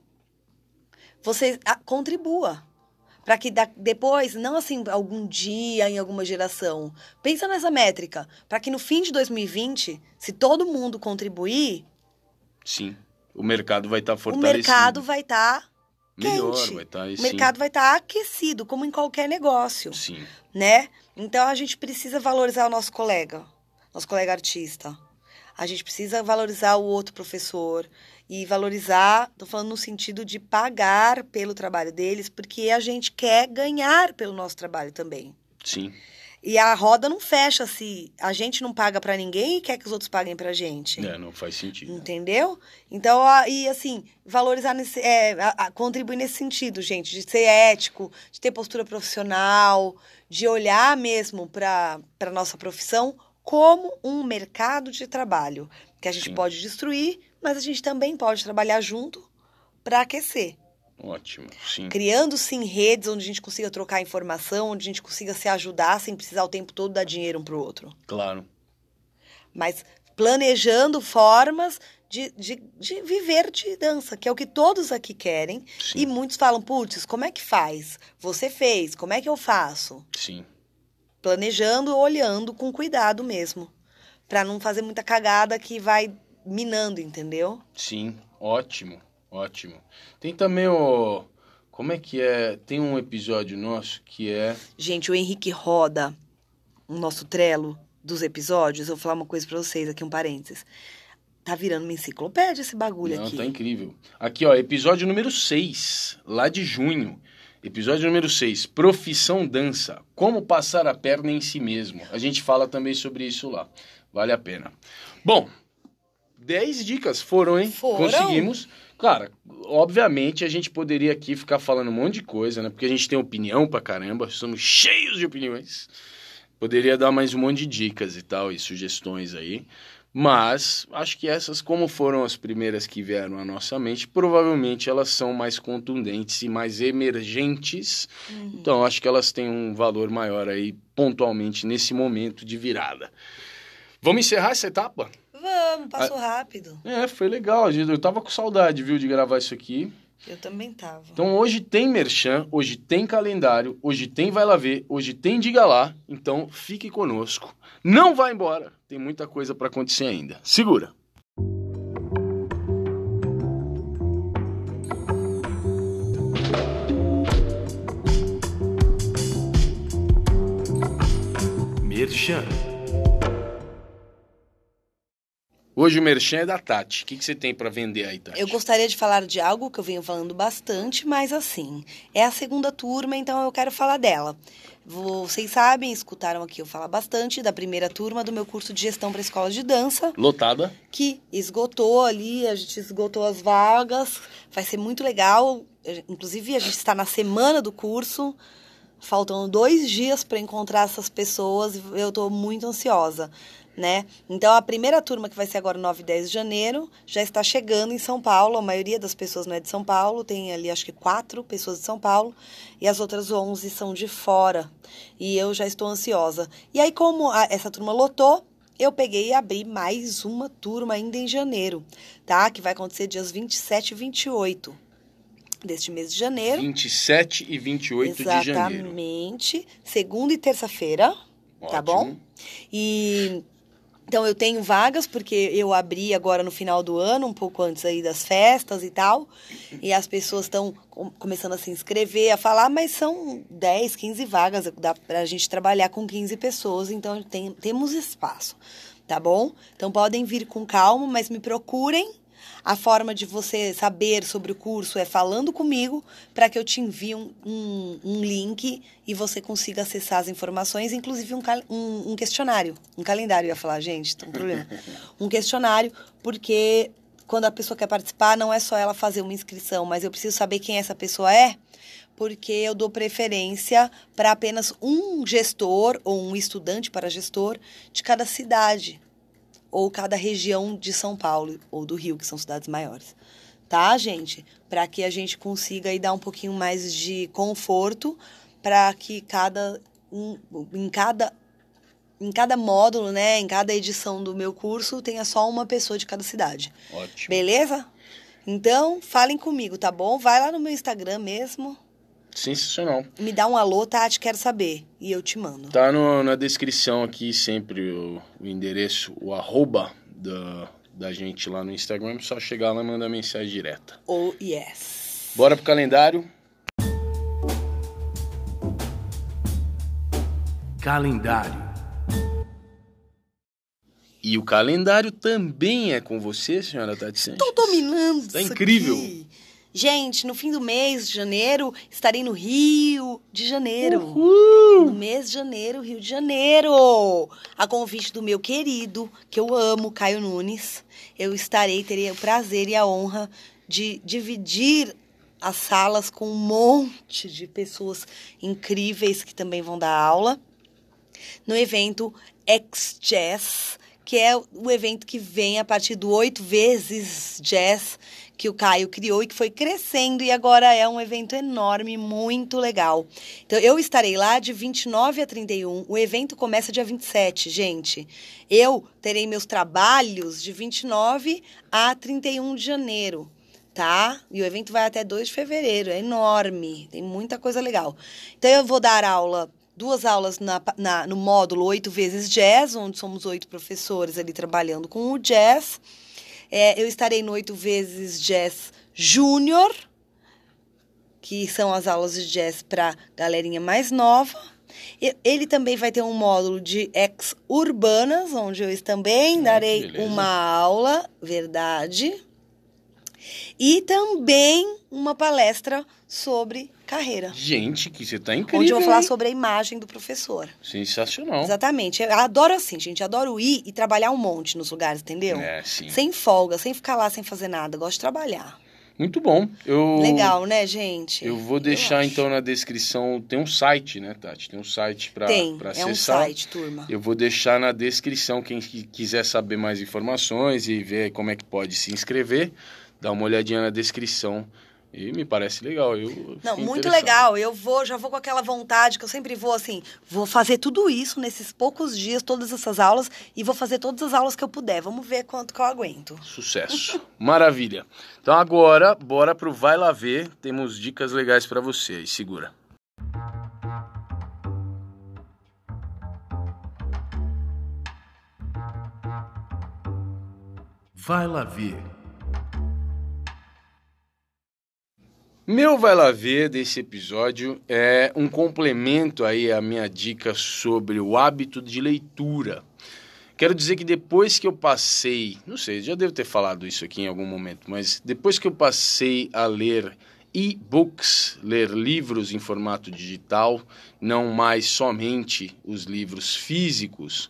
você a, contribua. Para que da, depois, não assim, algum dia, em alguma geração. Pensa nessa métrica. Para que no fim de dois mil e vinte, se todo mundo contribuir... Sim, o mercado vai estar tá O fortalecido. mercado vai estar tá Melhor, quente. vai estar tá aí, o mercado sim. vai estar tá aquecido, como em qualquer negócio. Sim. Né? Então, a gente precisa valorizar o nosso colega, nosso colega artista. A gente precisa valorizar o outro professor e valorizar, tô falando no sentido de pagar pelo trabalho deles, porque a gente quer ganhar pelo nosso trabalho também. Sim. E a roda não fecha se a gente não paga pra ninguém e quer que os outros paguem pra gente. É, não faz sentido. Entendeu? Então, a- e assim, valorizar, nesse, é, a- a- contribuir nesse sentido, gente, de ser ético, de ter postura profissional, de olhar mesmo para a nossa profissão como um mercado de trabalho, que a gente Sim. pode destruir, mas a gente também pode trabalhar junto para aquecer. Ótimo, sim. Criando, sim, redes onde a gente consiga trocar informação, onde a gente consiga se ajudar sem precisar o tempo todo dar dinheiro um pro outro. Claro. Mas planejando formas de, de, de viver de dança, que é o que todos aqui querem. Sim. E muitos falam, putz, como é que faz? Você fez, como é que eu faço? Sim. Planejando, olhando com cuidado mesmo. Pra não fazer muita cagada que vai minando, entendeu? Sim, ótimo, ótimo. Tem também o... Como é que é? Tem um episódio nosso que é... Gente, o Henrique roda o nosso Trello dos episódios. Eu vou falar uma coisa pra vocês aqui, um parênteses. Tá virando uma enciclopédia esse bagulho Não, aqui. tá incrível. Aqui, ó, episódio número seis, lá de junho. Episódio número seis, Profissão Dança. Como passar a perna em si mesmo. A gente fala também sobre isso lá. Vale a pena. Bom, dez dicas foram, hein? Foram. Conseguimos. Cara, obviamente a gente poderia aqui ficar falando um monte de coisa, né? Porque a gente tem opinião pra caramba, somos cheios de opiniões. Poderia dar mais um monte de dicas e tal, e sugestões aí. Mas acho que essas, como foram as primeiras que vieram à nossa mente, provavelmente elas são mais contundentes e mais emergentes. Uhum. Então acho que elas têm um valor maior aí, pontualmente, nesse momento de virada. Vamos encerrar essa etapa? Vamos, passou ah, rápido. É, foi legal. Eu tava com saudade, viu, de gravar isso aqui. Eu também tava. Então hoje tem merchan, hoje tem calendário, hoje tem Vai Lá Ver, hoje tem Diga Lá. Então fique conosco. Não vai embora. Tem muita coisa para acontecer ainda. Segura. Merchan. Hoje o merchan é da Tati. O que, que você tem para vender aí, Tati? Eu gostaria de falar de algo que eu venho falando bastante, mas assim, é a segunda turma, então eu quero falar dela. Vocês sabem, escutaram aqui eu falar bastante da primeira turma do meu curso de gestão para escola de dança. Lotada. Que esgotou ali, a gente esgotou as vagas, vai ser muito legal. Inclusive, a gente está na semana do curso, faltam dois dias para encontrar essas pessoas e eu estou muito ansiosa. Né? Então, a primeira turma, que vai ser agora nove e dez de janeiro, já está chegando em São Paulo. A maioria das pessoas não é de São Paulo, tem ali acho que quatro pessoas de São Paulo e as outras onze são de fora. E eu já estou ansiosa. E aí, como a, essa turma lotou, eu peguei e abri mais uma turma ainda em janeiro, tá? Que vai acontecer dias vinte e sete e vinte e oito deste mês de janeiro. vinte e sete e vinte e oito Exatamente, de janeiro. Exatamente. Segunda e terça-feira, tá bom? E... Então, eu tenho vagas, porque eu abri agora no final do ano, um pouco antes aí das festas e tal, e as pessoas estão começando a se inscrever, a falar, mas são dez, quinze vagas, dá pra gente trabalhar com quinze pessoas, então tem, temos espaço, tá bom? Então, podem vir com calma, mas me procurem. A forma de você saber sobre o curso é falando comigo para que eu te envie um, um, um link e você consiga acessar as informações, inclusive um, um, um questionário. Um calendário, eu ia falar, gente, tem um problema. Um questionário, porque quando a pessoa quer participar, não é só ela fazer uma inscrição, mas eu preciso saber quem essa pessoa é, porque eu dou preferência para apenas um gestor ou um estudante para gestor de cada cidade, ou cada região de São Paulo ou do Rio, que são cidades maiores. Tá, gente? Para que a gente consiga aí dar um pouquinho mais de conforto para que cada, um, em, cada, em cada módulo, né, em cada edição do meu curso, tenha só uma pessoa de cada cidade. Ótimo. Beleza? Então, falem comigo, tá bom? Vai lá no meu Instagram mesmo. Sensacional. Me dá um alô, Tati, quero saber. E eu te mando. Tá no, na descrição aqui sempre o, o endereço, o arroba da, da gente lá no Instagram. É só chegar lá e mandar mensagem direta. Oh, yes. Bora pro calendário. Calendário. E o calendário também é com você, senhora Tati Sanches? Tô dominando Tá isso incrível. Aqui. Gente, no fim do mês de janeiro, estarei no Rio de Janeiro. Uhul. No mês de janeiro, Rio de Janeiro. A convite do meu querido, que eu amo, Caio Nunes. Eu estarei, terei o prazer e a honra de dividir as salas com um monte de pessoas incríveis que também vão dar aula. No evento X-Jazz, que é o evento que vem a partir do oito vezes Jazz, que o Caio criou e que foi crescendo e agora é um evento enorme, muito legal. Então, eu estarei lá de vinte e nove a trinta e um. O evento começa dia vinte e sete, gente. Eu terei meus trabalhos de vinte e nove a trinta e um de janeiro, tá? E o evento vai até dois de fevereiro, é enorme, tem muita coisa legal. Então, eu vou dar aula... Duas aulas na, na, no módulo oito vezes Jazz, onde somos oito professores ali trabalhando com o jazz. É, eu estarei no oito vezes Jazz Júnior, que são as aulas de jazz para galerinha mais nova. Ele também vai ter um módulo de ex-urbanas, onde eu também darei ah, uma aula, verdade. E também uma palestra sobre carreira. Gente, que você tá incrível. Onde eu vou falar hein? sobre a imagem do professor. Sensacional. Exatamente. Eu adoro assim, gente. Adoro ir e trabalhar um monte nos lugares, entendeu? É, sim. Sem folga, sem ficar lá, sem fazer nada. Gosto de trabalhar. Muito bom. Eu... Legal, né, gente? Eu vou deixar, eu então, na descrição... Tem um site, né, Tati? Tem um site para acessar. Tem, é um site, turma. Eu vou deixar na descrição, quem quiser saber mais informações e ver como é que pode se inscrever, dá uma olhadinha na descrição E me parece legal. Eu Não, fiquei muito interessado. legal. Eu vou, já vou com aquela vontade que eu sempre vou assim, vou fazer tudo isso nesses poucos dias, todas essas aulas, e vou fazer todas as aulas que eu puder. Vamos ver quanto que eu aguento. Sucesso. Maravilha. Então agora, bora pro Vai Lá Ver. Temos dicas legais pra você aí. Segura. Vai Lá Ver. Meu Vai Lá Ver desse episódio é um complemento aí à minha dica sobre o hábito de leitura. Quero dizer que depois que eu passei, não sei, já devo ter falado isso aqui em algum momento, mas depois que eu passei a ler e-books, ler livros em formato digital, não mais somente os livros físicos,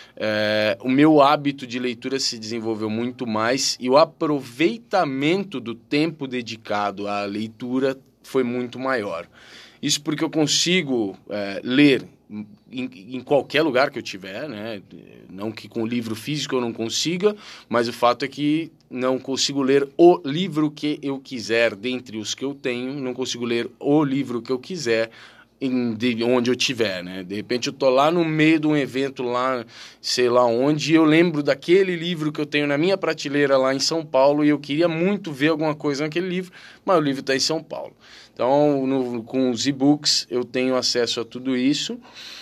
É, o meu hábito de leitura se desenvolveu muito mais e o aproveitamento do tempo dedicado à leitura foi muito maior. Isso porque eu consigo é, ler em, em qualquer lugar que eu tiver, né? Não que com livro físico eu não consiga, mas o fato é que não consigo ler o livro que eu quiser dentre os que eu tenho, não consigo ler o livro que eu quiser Em, de onde eu estiver, né? De repente eu tô lá no meio de um evento lá, sei lá onde, e eu lembro daquele livro que eu tenho na minha prateleira lá em São Paulo e eu queria muito ver alguma coisa naquele livro, mas o livro está em São Paulo. Então, no, com os e-books eu tenho acesso a tudo isso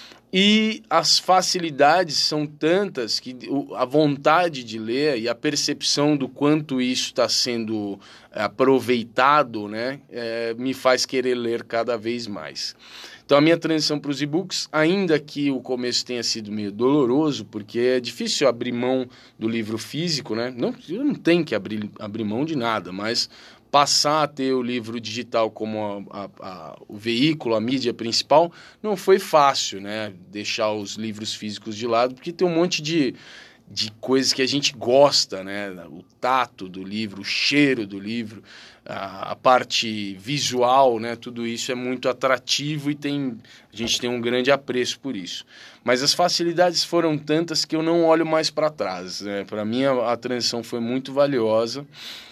e as facilidades são tantas que a vontade de ler e a percepção do quanto isso está sendo aproveitado, né, é, me faz querer ler cada vez mais. Então a minha transição para os e-books, ainda que o começo tenha sido meio doloroso, porque é difícil abrir mão do livro físico, né? Não, eu não tenho que abrir, abrir mão de nada, mas passar a ter o livro digital como a, a, a, o veículo, a mídia principal, não foi fácil, né? Deixar os livros físicos de lado, porque tem um monte de, de coisas que a gente gosta, né? O tato do livro, o cheiro do livro, a, a parte visual, né? Tudo isso é muito atrativo e tem, a gente tem um grande apreço por isso. Mas as facilidades foram tantas que eu não olho mais para trás, né? Para mim, a, a transição foi muito valiosa.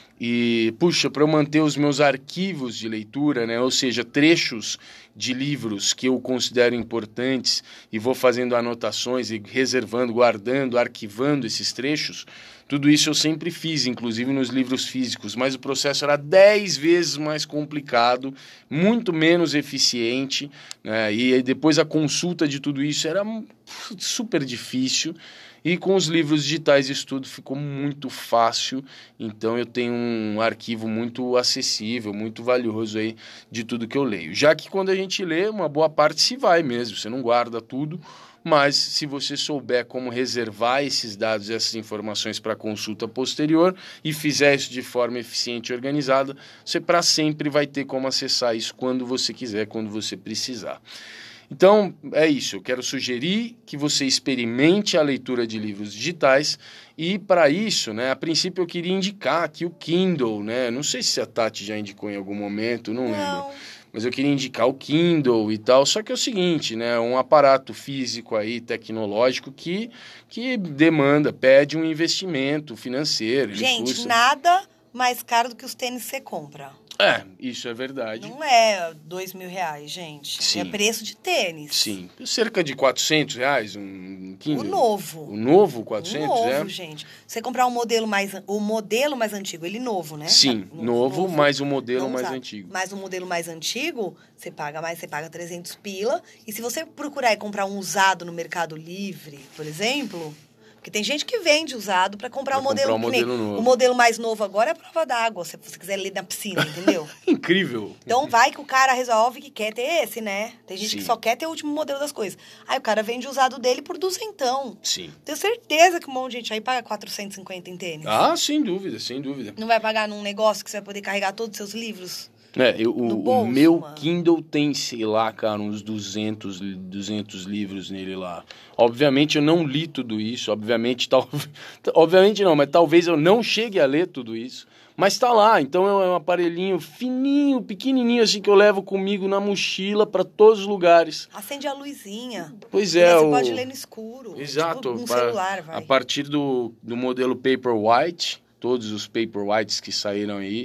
E, puxa, para eu manter os meus arquivos de leitura, né, ou seja, trechos de livros que eu considero importantes e vou fazendo anotações e reservando, guardando, arquivando esses trechos, tudo isso eu sempre fiz, inclusive nos livros físicos, mas o processo era dez vezes mais complicado, muito menos eficiente, né, e depois a consulta de tudo isso era super difícil. E com os livros digitais de estudo ficou muito fácil, então eu tenho um arquivo muito acessível, muito valioso aí de tudo que eu leio. Já que quando a gente lê, uma boa parte se vai mesmo, você não guarda tudo, mas se você souber como reservar esses dados, essas informações para consulta posterior e fizer isso de forma eficiente e organizada, você para sempre vai ter como acessar isso quando você quiser, quando você precisar. Então, é isso. Eu quero sugerir que você experimente a leitura de livros digitais e, para isso, né, a princípio eu queria indicar aqui o Kindle, né? Não sei se a Tati já indicou em algum momento, não, não. lembro. Mas eu queria indicar o Kindle e tal. Só que é o seguinte, né? Um aparato físico aí, tecnológico, que, que demanda, pede um investimento financeiro. Gente, custa... nada mais caro do que os tênis que você compra. É, isso é verdade. Não é dois mil reais, gente. Sim. É preço de tênis. Sim. Cerca de quatrocentos reais, um Kindle. O novo. O novo, quatrocentos, o novo, é? gente. Você comprar um modelo mais... O modelo mais antigo, ele novo, né? Sim, novo, novo, novo mas o modelo mais usado. antigo. Mas o modelo mais antigo, você paga mais, você paga trezentos pila. E se você procurar e comprar um usado no Mercado Livre, por exemplo... Porque tem gente que vende usado para comprar o modelo, um modelo novo. O modelo mais novo agora é a prova d'água, se você quiser ler na piscina, entendeu? Incrível. Então vai que o cara resolve que quer ter esse, né? Tem gente Sim. que só quer ter o último modelo das coisas. Aí o cara vende usado dele por duzentão. Sim. Tenho certeza que um monte de gente aí paga quatrocentos e cinquenta em tênis. Ah, sem dúvida, sem dúvida. Não vai pagar num negócio que você vai poder carregar todos os seus livros? É, eu, o, bolso, o meu mano. Kindle tem, sei lá, cara, uns duzentos, duzentos livros nele lá. Obviamente eu não li tudo isso, obviamente, tal, obviamente não, mas talvez eu não chegue a ler tudo isso. Mas tá lá, então é um aparelhinho fininho, pequenininho assim que eu levo comigo na mochila para todos os lugares. Acende a luzinha. Pois é. Você o... pode ler no escuro. Exato. Tipo um para... celular, vai. A partir do, do modelo Paperwhite, todos os Paperwhites que saíram aí,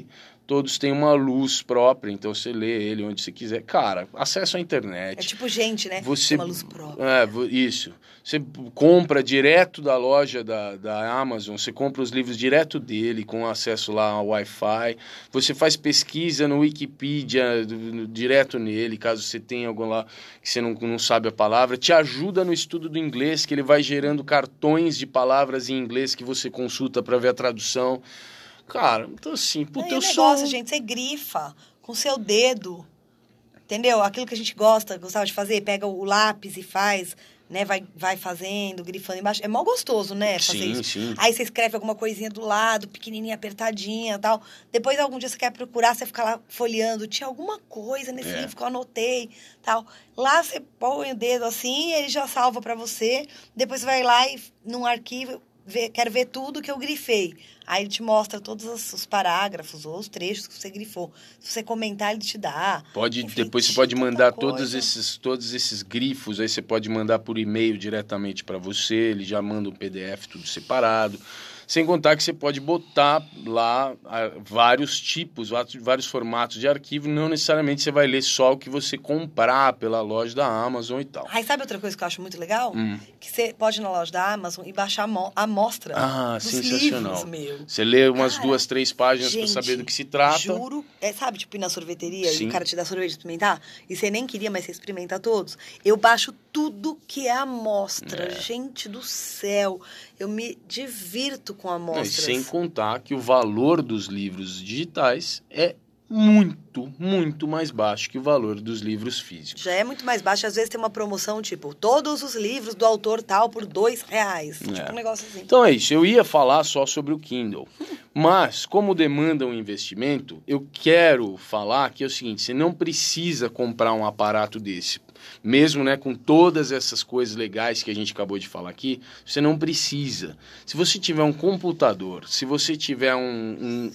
todos têm uma luz própria, então você lê ele onde você quiser. Cara, acesso à internet. É tipo gente, né? Você, tem uma luz própria. É, isso. Você compra direto da loja da, da Amazon, você compra os livros direto dele, com acesso lá ao Wi-Fi. Você faz pesquisa no Wikipedia, direto nele, caso você tenha algum lá que você não, não sabe a palavra. Te ajuda no estudo do inglês, que ele vai gerando cartões de palavras em inglês que você consulta para ver a tradução. Cara, então assim, puta, eu sou... negócio, gente, você grifa com seu dedo, entendeu? Aquilo que a gente gosta, gostava de fazer, pega o lápis e faz... né, vai, vai fazendo, grifando embaixo. É mó gostoso, né, fazer sim, isso. Sim. Aí você escreve alguma coisinha do lado, pequenininha, apertadinha e tal. Depois, algum dia você quer procurar, você fica lá folheando. Tinha alguma coisa nesse é. livro que eu anotei, tal. Lá você põe o dedo assim, ele já salva pra você. Depois você vai lá e, num arquivo, vê, quero ver tudo que eu grifei. Aí ele te mostra todos os, os parágrafos ou os trechos que você grifou. Se você comentar, ele te dá. Pode, Enfim, depois você pode mandar coisa. todos esses, todos esses grifos, aí você pode mandar por e-mail diretamente para você, ele já manda um P D F tudo separado. Sem contar que você pode botar lá ah, vários tipos, vários formatos de arquivo, não necessariamente você vai ler só o que você comprar pela loja da Amazon e tal. Aí sabe outra coisa que eu acho muito legal? Hum. Que você pode ir na loja da Amazon e baixar a amostra ah, dos sensacional. livros, meu. Você lê umas Cara, duas, três páginas para saber do que se trata. Juro, é, sabe, tipo ir na sorveteria Sim. e o cara te dá sorvete pra experimentar? E você nem queria, mas você experimenta todos. Eu baixo tudo que é amostra. É. Gente do céu, eu me divirto com amostras. E sem contar que o valor dos livros digitais é muito, muito mais baixo que o valor dos livros físicos. Já é muito mais baixo. Às vezes tem uma promoção, tipo, todos os livros do autor tal por dois reais. É. Tipo um negócio assim. Então é isso. Eu ia falar só sobre o Kindle. Mas, como demanda um investimento, eu quero falar que é o seguinte, você não precisa comprar um aparato desse. Mesmo, né, com todas essas coisas legais que a gente acabou de falar aqui, você não precisa. Se você tiver um computador, se você tiver um, um,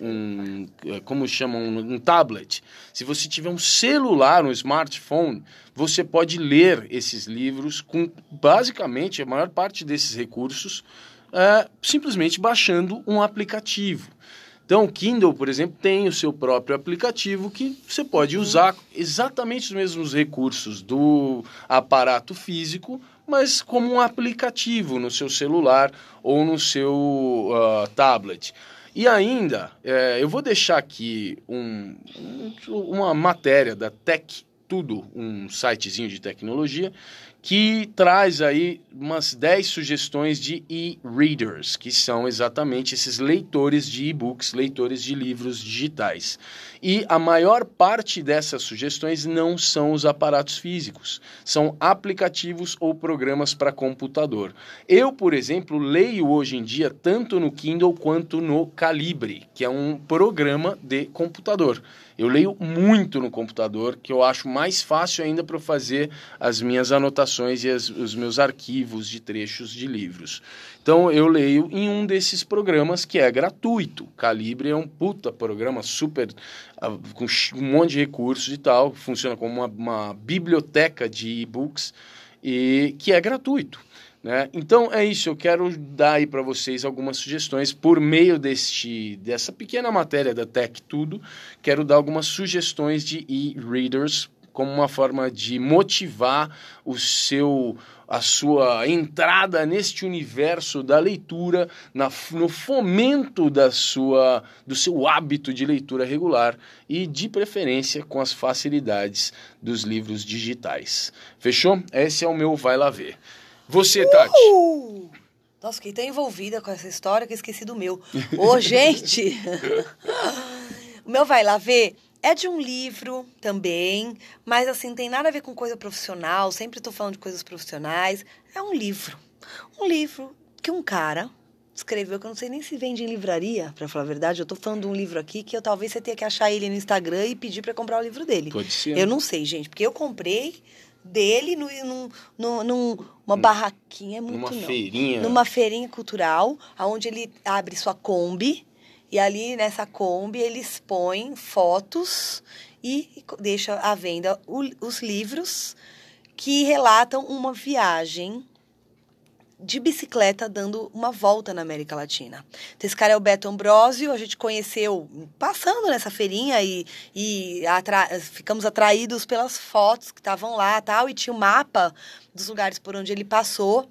um como chamam, um, um tablet, se você tiver um celular, um smartphone, você pode ler esses livros com, basicamente, a maior parte desses recursos, é, simplesmente baixando um aplicativo. Então, o Kindle, por exemplo, tem o seu próprio aplicativo que você pode usar exatamente os mesmos recursos do aparato físico, mas como um aplicativo no seu celular ou no seu uh, tablet. E ainda, é, eu vou deixar aqui um, um, uma matéria da Tech Tudo, um sitezinho de tecnologia, que traz aí umas dez sugestões de e-readers, que são exatamente esses leitores de e-books, leitores de livros digitais. E a maior parte dessas sugestões não são os aparatos físicos, são aplicativos ou programas para computador. Eu, por exemplo, leio hoje em dia tanto no Kindle quanto no Calibre, que é um programa de computador. Eu leio muito no computador, que eu acho mais fácil ainda para fazer as minhas anotações e as, os meus arquivos de trechos de livros. Então, eu leio em um desses programas que é gratuito. Calibre é um puta programa super, uh, com um monte de recursos e tal, funciona como uma, uma biblioteca de e-books e que é gratuito. Né? Então é isso, eu quero dar aí para vocês algumas sugestões por meio deste, dessa pequena matéria da Tech Tudo, quero dar algumas sugestões de e-readers como uma forma de motivar o seu, a sua entrada neste universo da leitura, na, no fomento da sua, do seu hábito de leitura regular e, de preferência, com as facilidades dos livros digitais. Fechou? Esse é o meu Vai Lá Ver. Você, Tati? Uhul! Nossa, fiquei tão envolvida com essa história que eu esqueci do meu. Ô, gente! O meu Vai Lá Ver é de um livro também, mas assim, não tem nada a ver com coisa profissional, sempre estou falando de coisas profissionais. É um livro. Um livro que um cara escreveu, que eu não sei nem se vende em livraria, pra falar a verdade. Eu tô falando de um livro aqui que eu talvez você tenha que achar ele no Instagram e pedir pra comprar o livro dele. Pode ser. Eu não sei, gente, porque eu comprei dele no, num, num, numa barraquinha, é muito Numa não. feirinha. Numa feirinha cultural, onde ele abre sua Kombi, e ali nessa Kombi ele expõe fotos e deixa à venda o, os livros que relatam uma viagem de bicicleta dando uma volta na América Latina. Então, esse cara é o Beto Ambrosio, a gente conheceu passando nessa feirinha e, e atra- ficamos atraídos pelas fotos que estavam lá e tal, e tinha o mapa dos lugares por onde ele passou.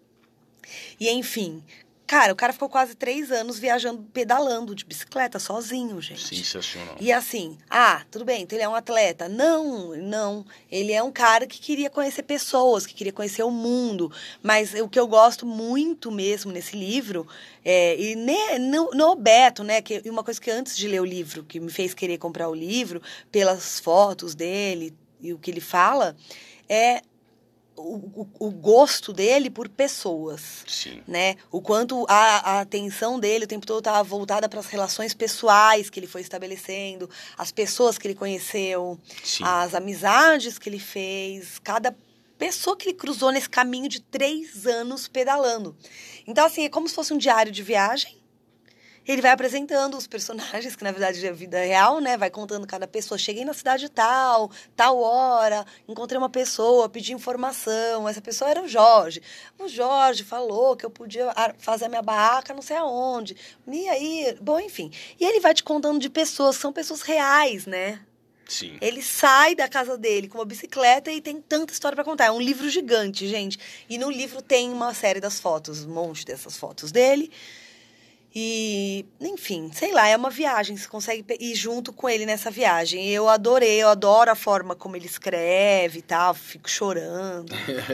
E, enfim, cara, o cara ficou quase três anos viajando, pedalando de bicicleta, sozinho, gente. Sensacional. E assim, ah, tudo bem, então ele é um atleta. Não, não. Ele é um cara que queria conhecer pessoas, que queria conhecer o mundo. Mas o que eu gosto muito mesmo nesse livro, é, e ne, no, no Beto, né, que uma coisa que antes de ler o livro, que me fez querer comprar o livro, pelas fotos dele e o que ele fala, é... O, o, o gosto dele por pessoas. Sim. Né? O quanto a, a atenção dele o tempo todo estava voltada para as relações pessoais que ele foi estabelecendo, as pessoas que ele conheceu, Sim. as amizades que ele fez, cada pessoa que ele cruzou nesse caminho de três anos pedalando. Então, assim, é como se fosse um diário de viagem. Ele vai apresentando os personagens, que na verdade é a vida real, né? Vai contando cada pessoa. Cheguei na cidade tal, tal hora, encontrei uma pessoa, pedi informação. Essa pessoa era o Jorge. O Jorge falou que eu podia fazer a minha barraca não sei aonde. E aí, bom, enfim. E ele vai te contando de pessoas, são pessoas reais, né? Sim. Ele sai da casa dele com uma bicicleta e tem tanta história pra contar. É um livro gigante, gente. E no livro tem uma série das fotos, um monte dessas fotos dele. E, enfim, sei lá, é uma viagem, você consegue ir junto com ele nessa viagem. Eu adorei, eu adoro a forma como ele escreve e tal, fico chorando.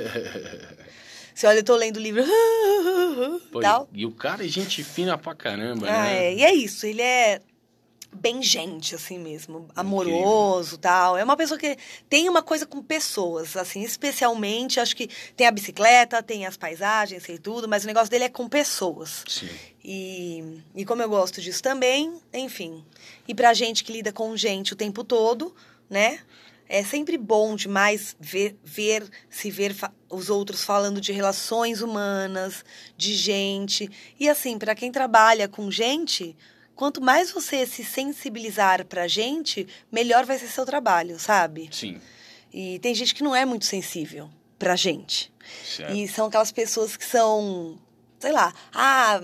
Você olha, eu tô lendo o livro, Pô, tal. E o cara é gente fina pra caramba, Ah, né? é. E é isso, ele é bem gente, assim mesmo, amoroso e tal. É uma pessoa que tem uma coisa com pessoas, assim, especialmente, acho que tem a bicicleta, tem as paisagens e tudo, mas o negócio dele é com pessoas. Sim. E, e como eu gosto disso também, enfim. E pra gente que lida com gente o tempo todo, né? É sempre bom demais ver, ver se ver fa- os outros falando de relações humanas, de gente. E assim, pra quem trabalha com gente, quanto mais você se sensibilizar pra gente, melhor vai ser seu trabalho, sabe? Sim. E tem gente que não é muito sensível pra gente. Certo. E são aquelas pessoas que são, sei lá, ah,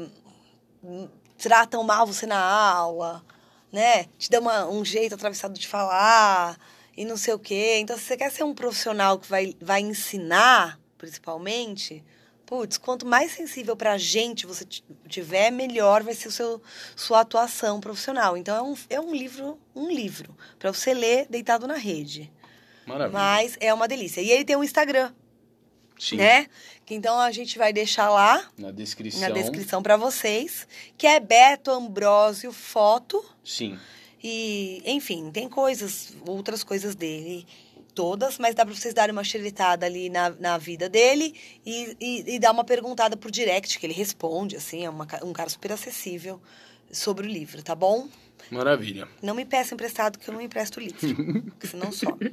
tratam mal você na aula, né? Te dão uma, um jeito atravessado de falar e não sei o quê. Então, se você quer ser um profissional que vai, vai ensinar, principalmente, putz, quanto mais sensível pra gente você tiver, melhor vai ser o seu, sua atuação profissional. Então, é um, é um livro, um livro, pra você ler deitado na rede. Maravilha. Mas é uma delícia. E ele tem um Instagram, Sim. né? Que então a gente vai deixar lá Na descrição. na descrição para vocês, que é Beto Ambrosio Foto. Sim. E, enfim, tem coisas, outras coisas dele, todas, mas dá para vocês darem uma xeretada ali na, na vida dele e, e, e dar uma perguntada por direct, que ele responde, assim, é uma, um cara super acessível sobre o livro, tá bom? Maravilha. Não me peça emprestado, que eu não empresto o livro, porque senão some.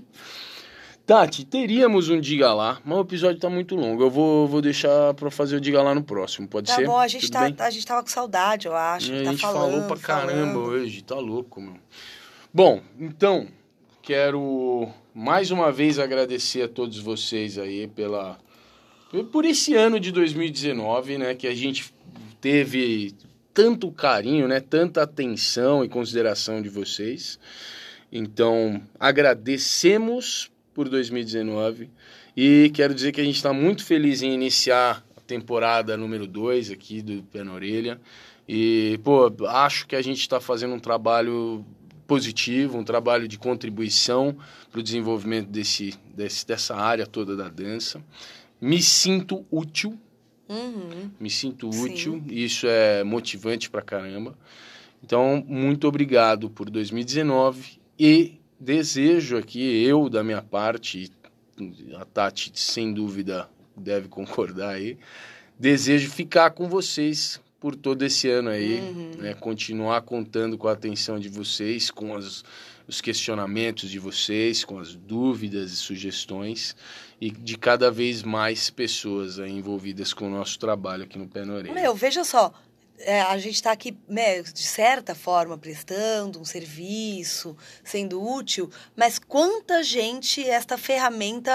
Tati, teríamos um Diga Lá, mas o episódio tá muito longo. Eu vou, vou deixar pra fazer o Diga Lá no próximo, pode Tá ser? bom, a gente, Tudo tá, bem? a gente tava com saudade, eu acho. É, tá a gente falando, falou pra caramba falando. hoje, tá louco, meu. Bom, então, quero mais uma vez agradecer a todos vocês aí pela, por esse ano de dois mil e dezenove, né, que a gente teve tanto carinho, né, tanta atenção e consideração de vocês. Então, agradecemos por dois mil e dezenove e quero dizer que a gente está muito feliz em iniciar a temporada número dois aqui do Pé na Orelha e, pô, acho que a gente está fazendo um trabalho positivo, um trabalho de contribuição para o desenvolvimento desse, desse, dessa área toda da dança. Me sinto útil, Uhum. me sinto Sim. útil e isso é motivante pra caramba. Então, muito obrigado por dois mil e dezenove e desejo aqui, eu da minha parte, a Tati sem dúvida deve concordar aí, desejo ficar com vocês por todo esse ano aí, Uhum. né, continuar contando com a atenção de vocês, com as, os questionamentos de vocês, com as dúvidas e sugestões e de cada vez mais pessoas aí envolvidas com o nosso trabalho aqui no Pé na Orelha. Meu, veja só, é, a gente está aqui, né, de certa forma, prestando um serviço, sendo útil, mas quanta gente esta ferramenta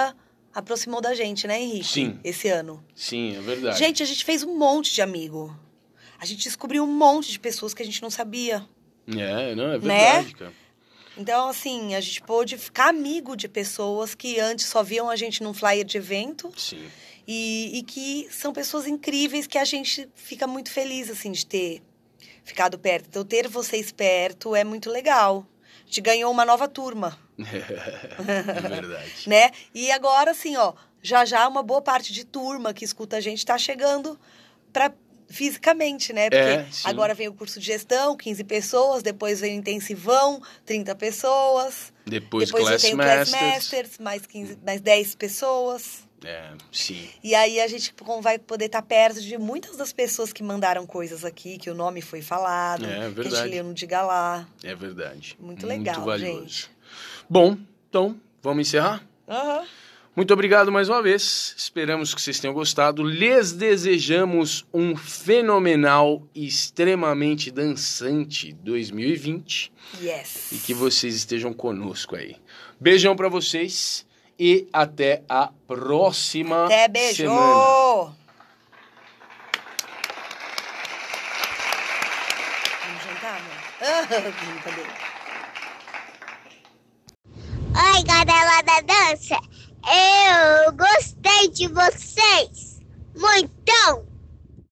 aproximou da gente, né, Henrique? Sim. Esse ano. Sim, é verdade. Gente, a gente fez um monte de amigo. A gente descobriu um monte de pessoas que a gente não sabia. É, não, é verdade, né? cara. Então, assim, a gente pôde ficar amigo de pessoas que antes só viam a gente num flyer de evento. Sim. E, e que são pessoas incríveis que a gente fica muito feliz, assim, de ter ficado perto. Então, ter vocês perto é muito legal. A gente ganhou uma nova turma. É verdade. Né? E agora, assim, ó, já já uma boa parte de turma que escuta a gente tá chegando pra, fisicamente, né? Porque É, sim. agora vem o curso de gestão, quinze pessoas, depois vem o intensivão, trinta pessoas. Depois, depois Class vem o Masters. Class Masters, mais, quinze, mais dez pessoas. É, sim. E aí a gente vai poder estar perto de muitas das pessoas que mandaram coisas aqui, que o nome foi falado, É, que a verdade. gente leu no Diga Lá. É verdade. Muito legal, Muito valioso. gente. Bom, então, vamos encerrar? Aham. Muito obrigado mais uma vez. Esperamos que vocês tenham gostado. Lhes desejamos um fenomenal e extremamente dançante dois mil e vinte. Yes. E que vocês estejam conosco aí. Beijão pra vocês e até a próxima Até beijo! semana. Vamos jantar, amor? Brincadeira. Oi, galera da dança! Eu gostei de vocês!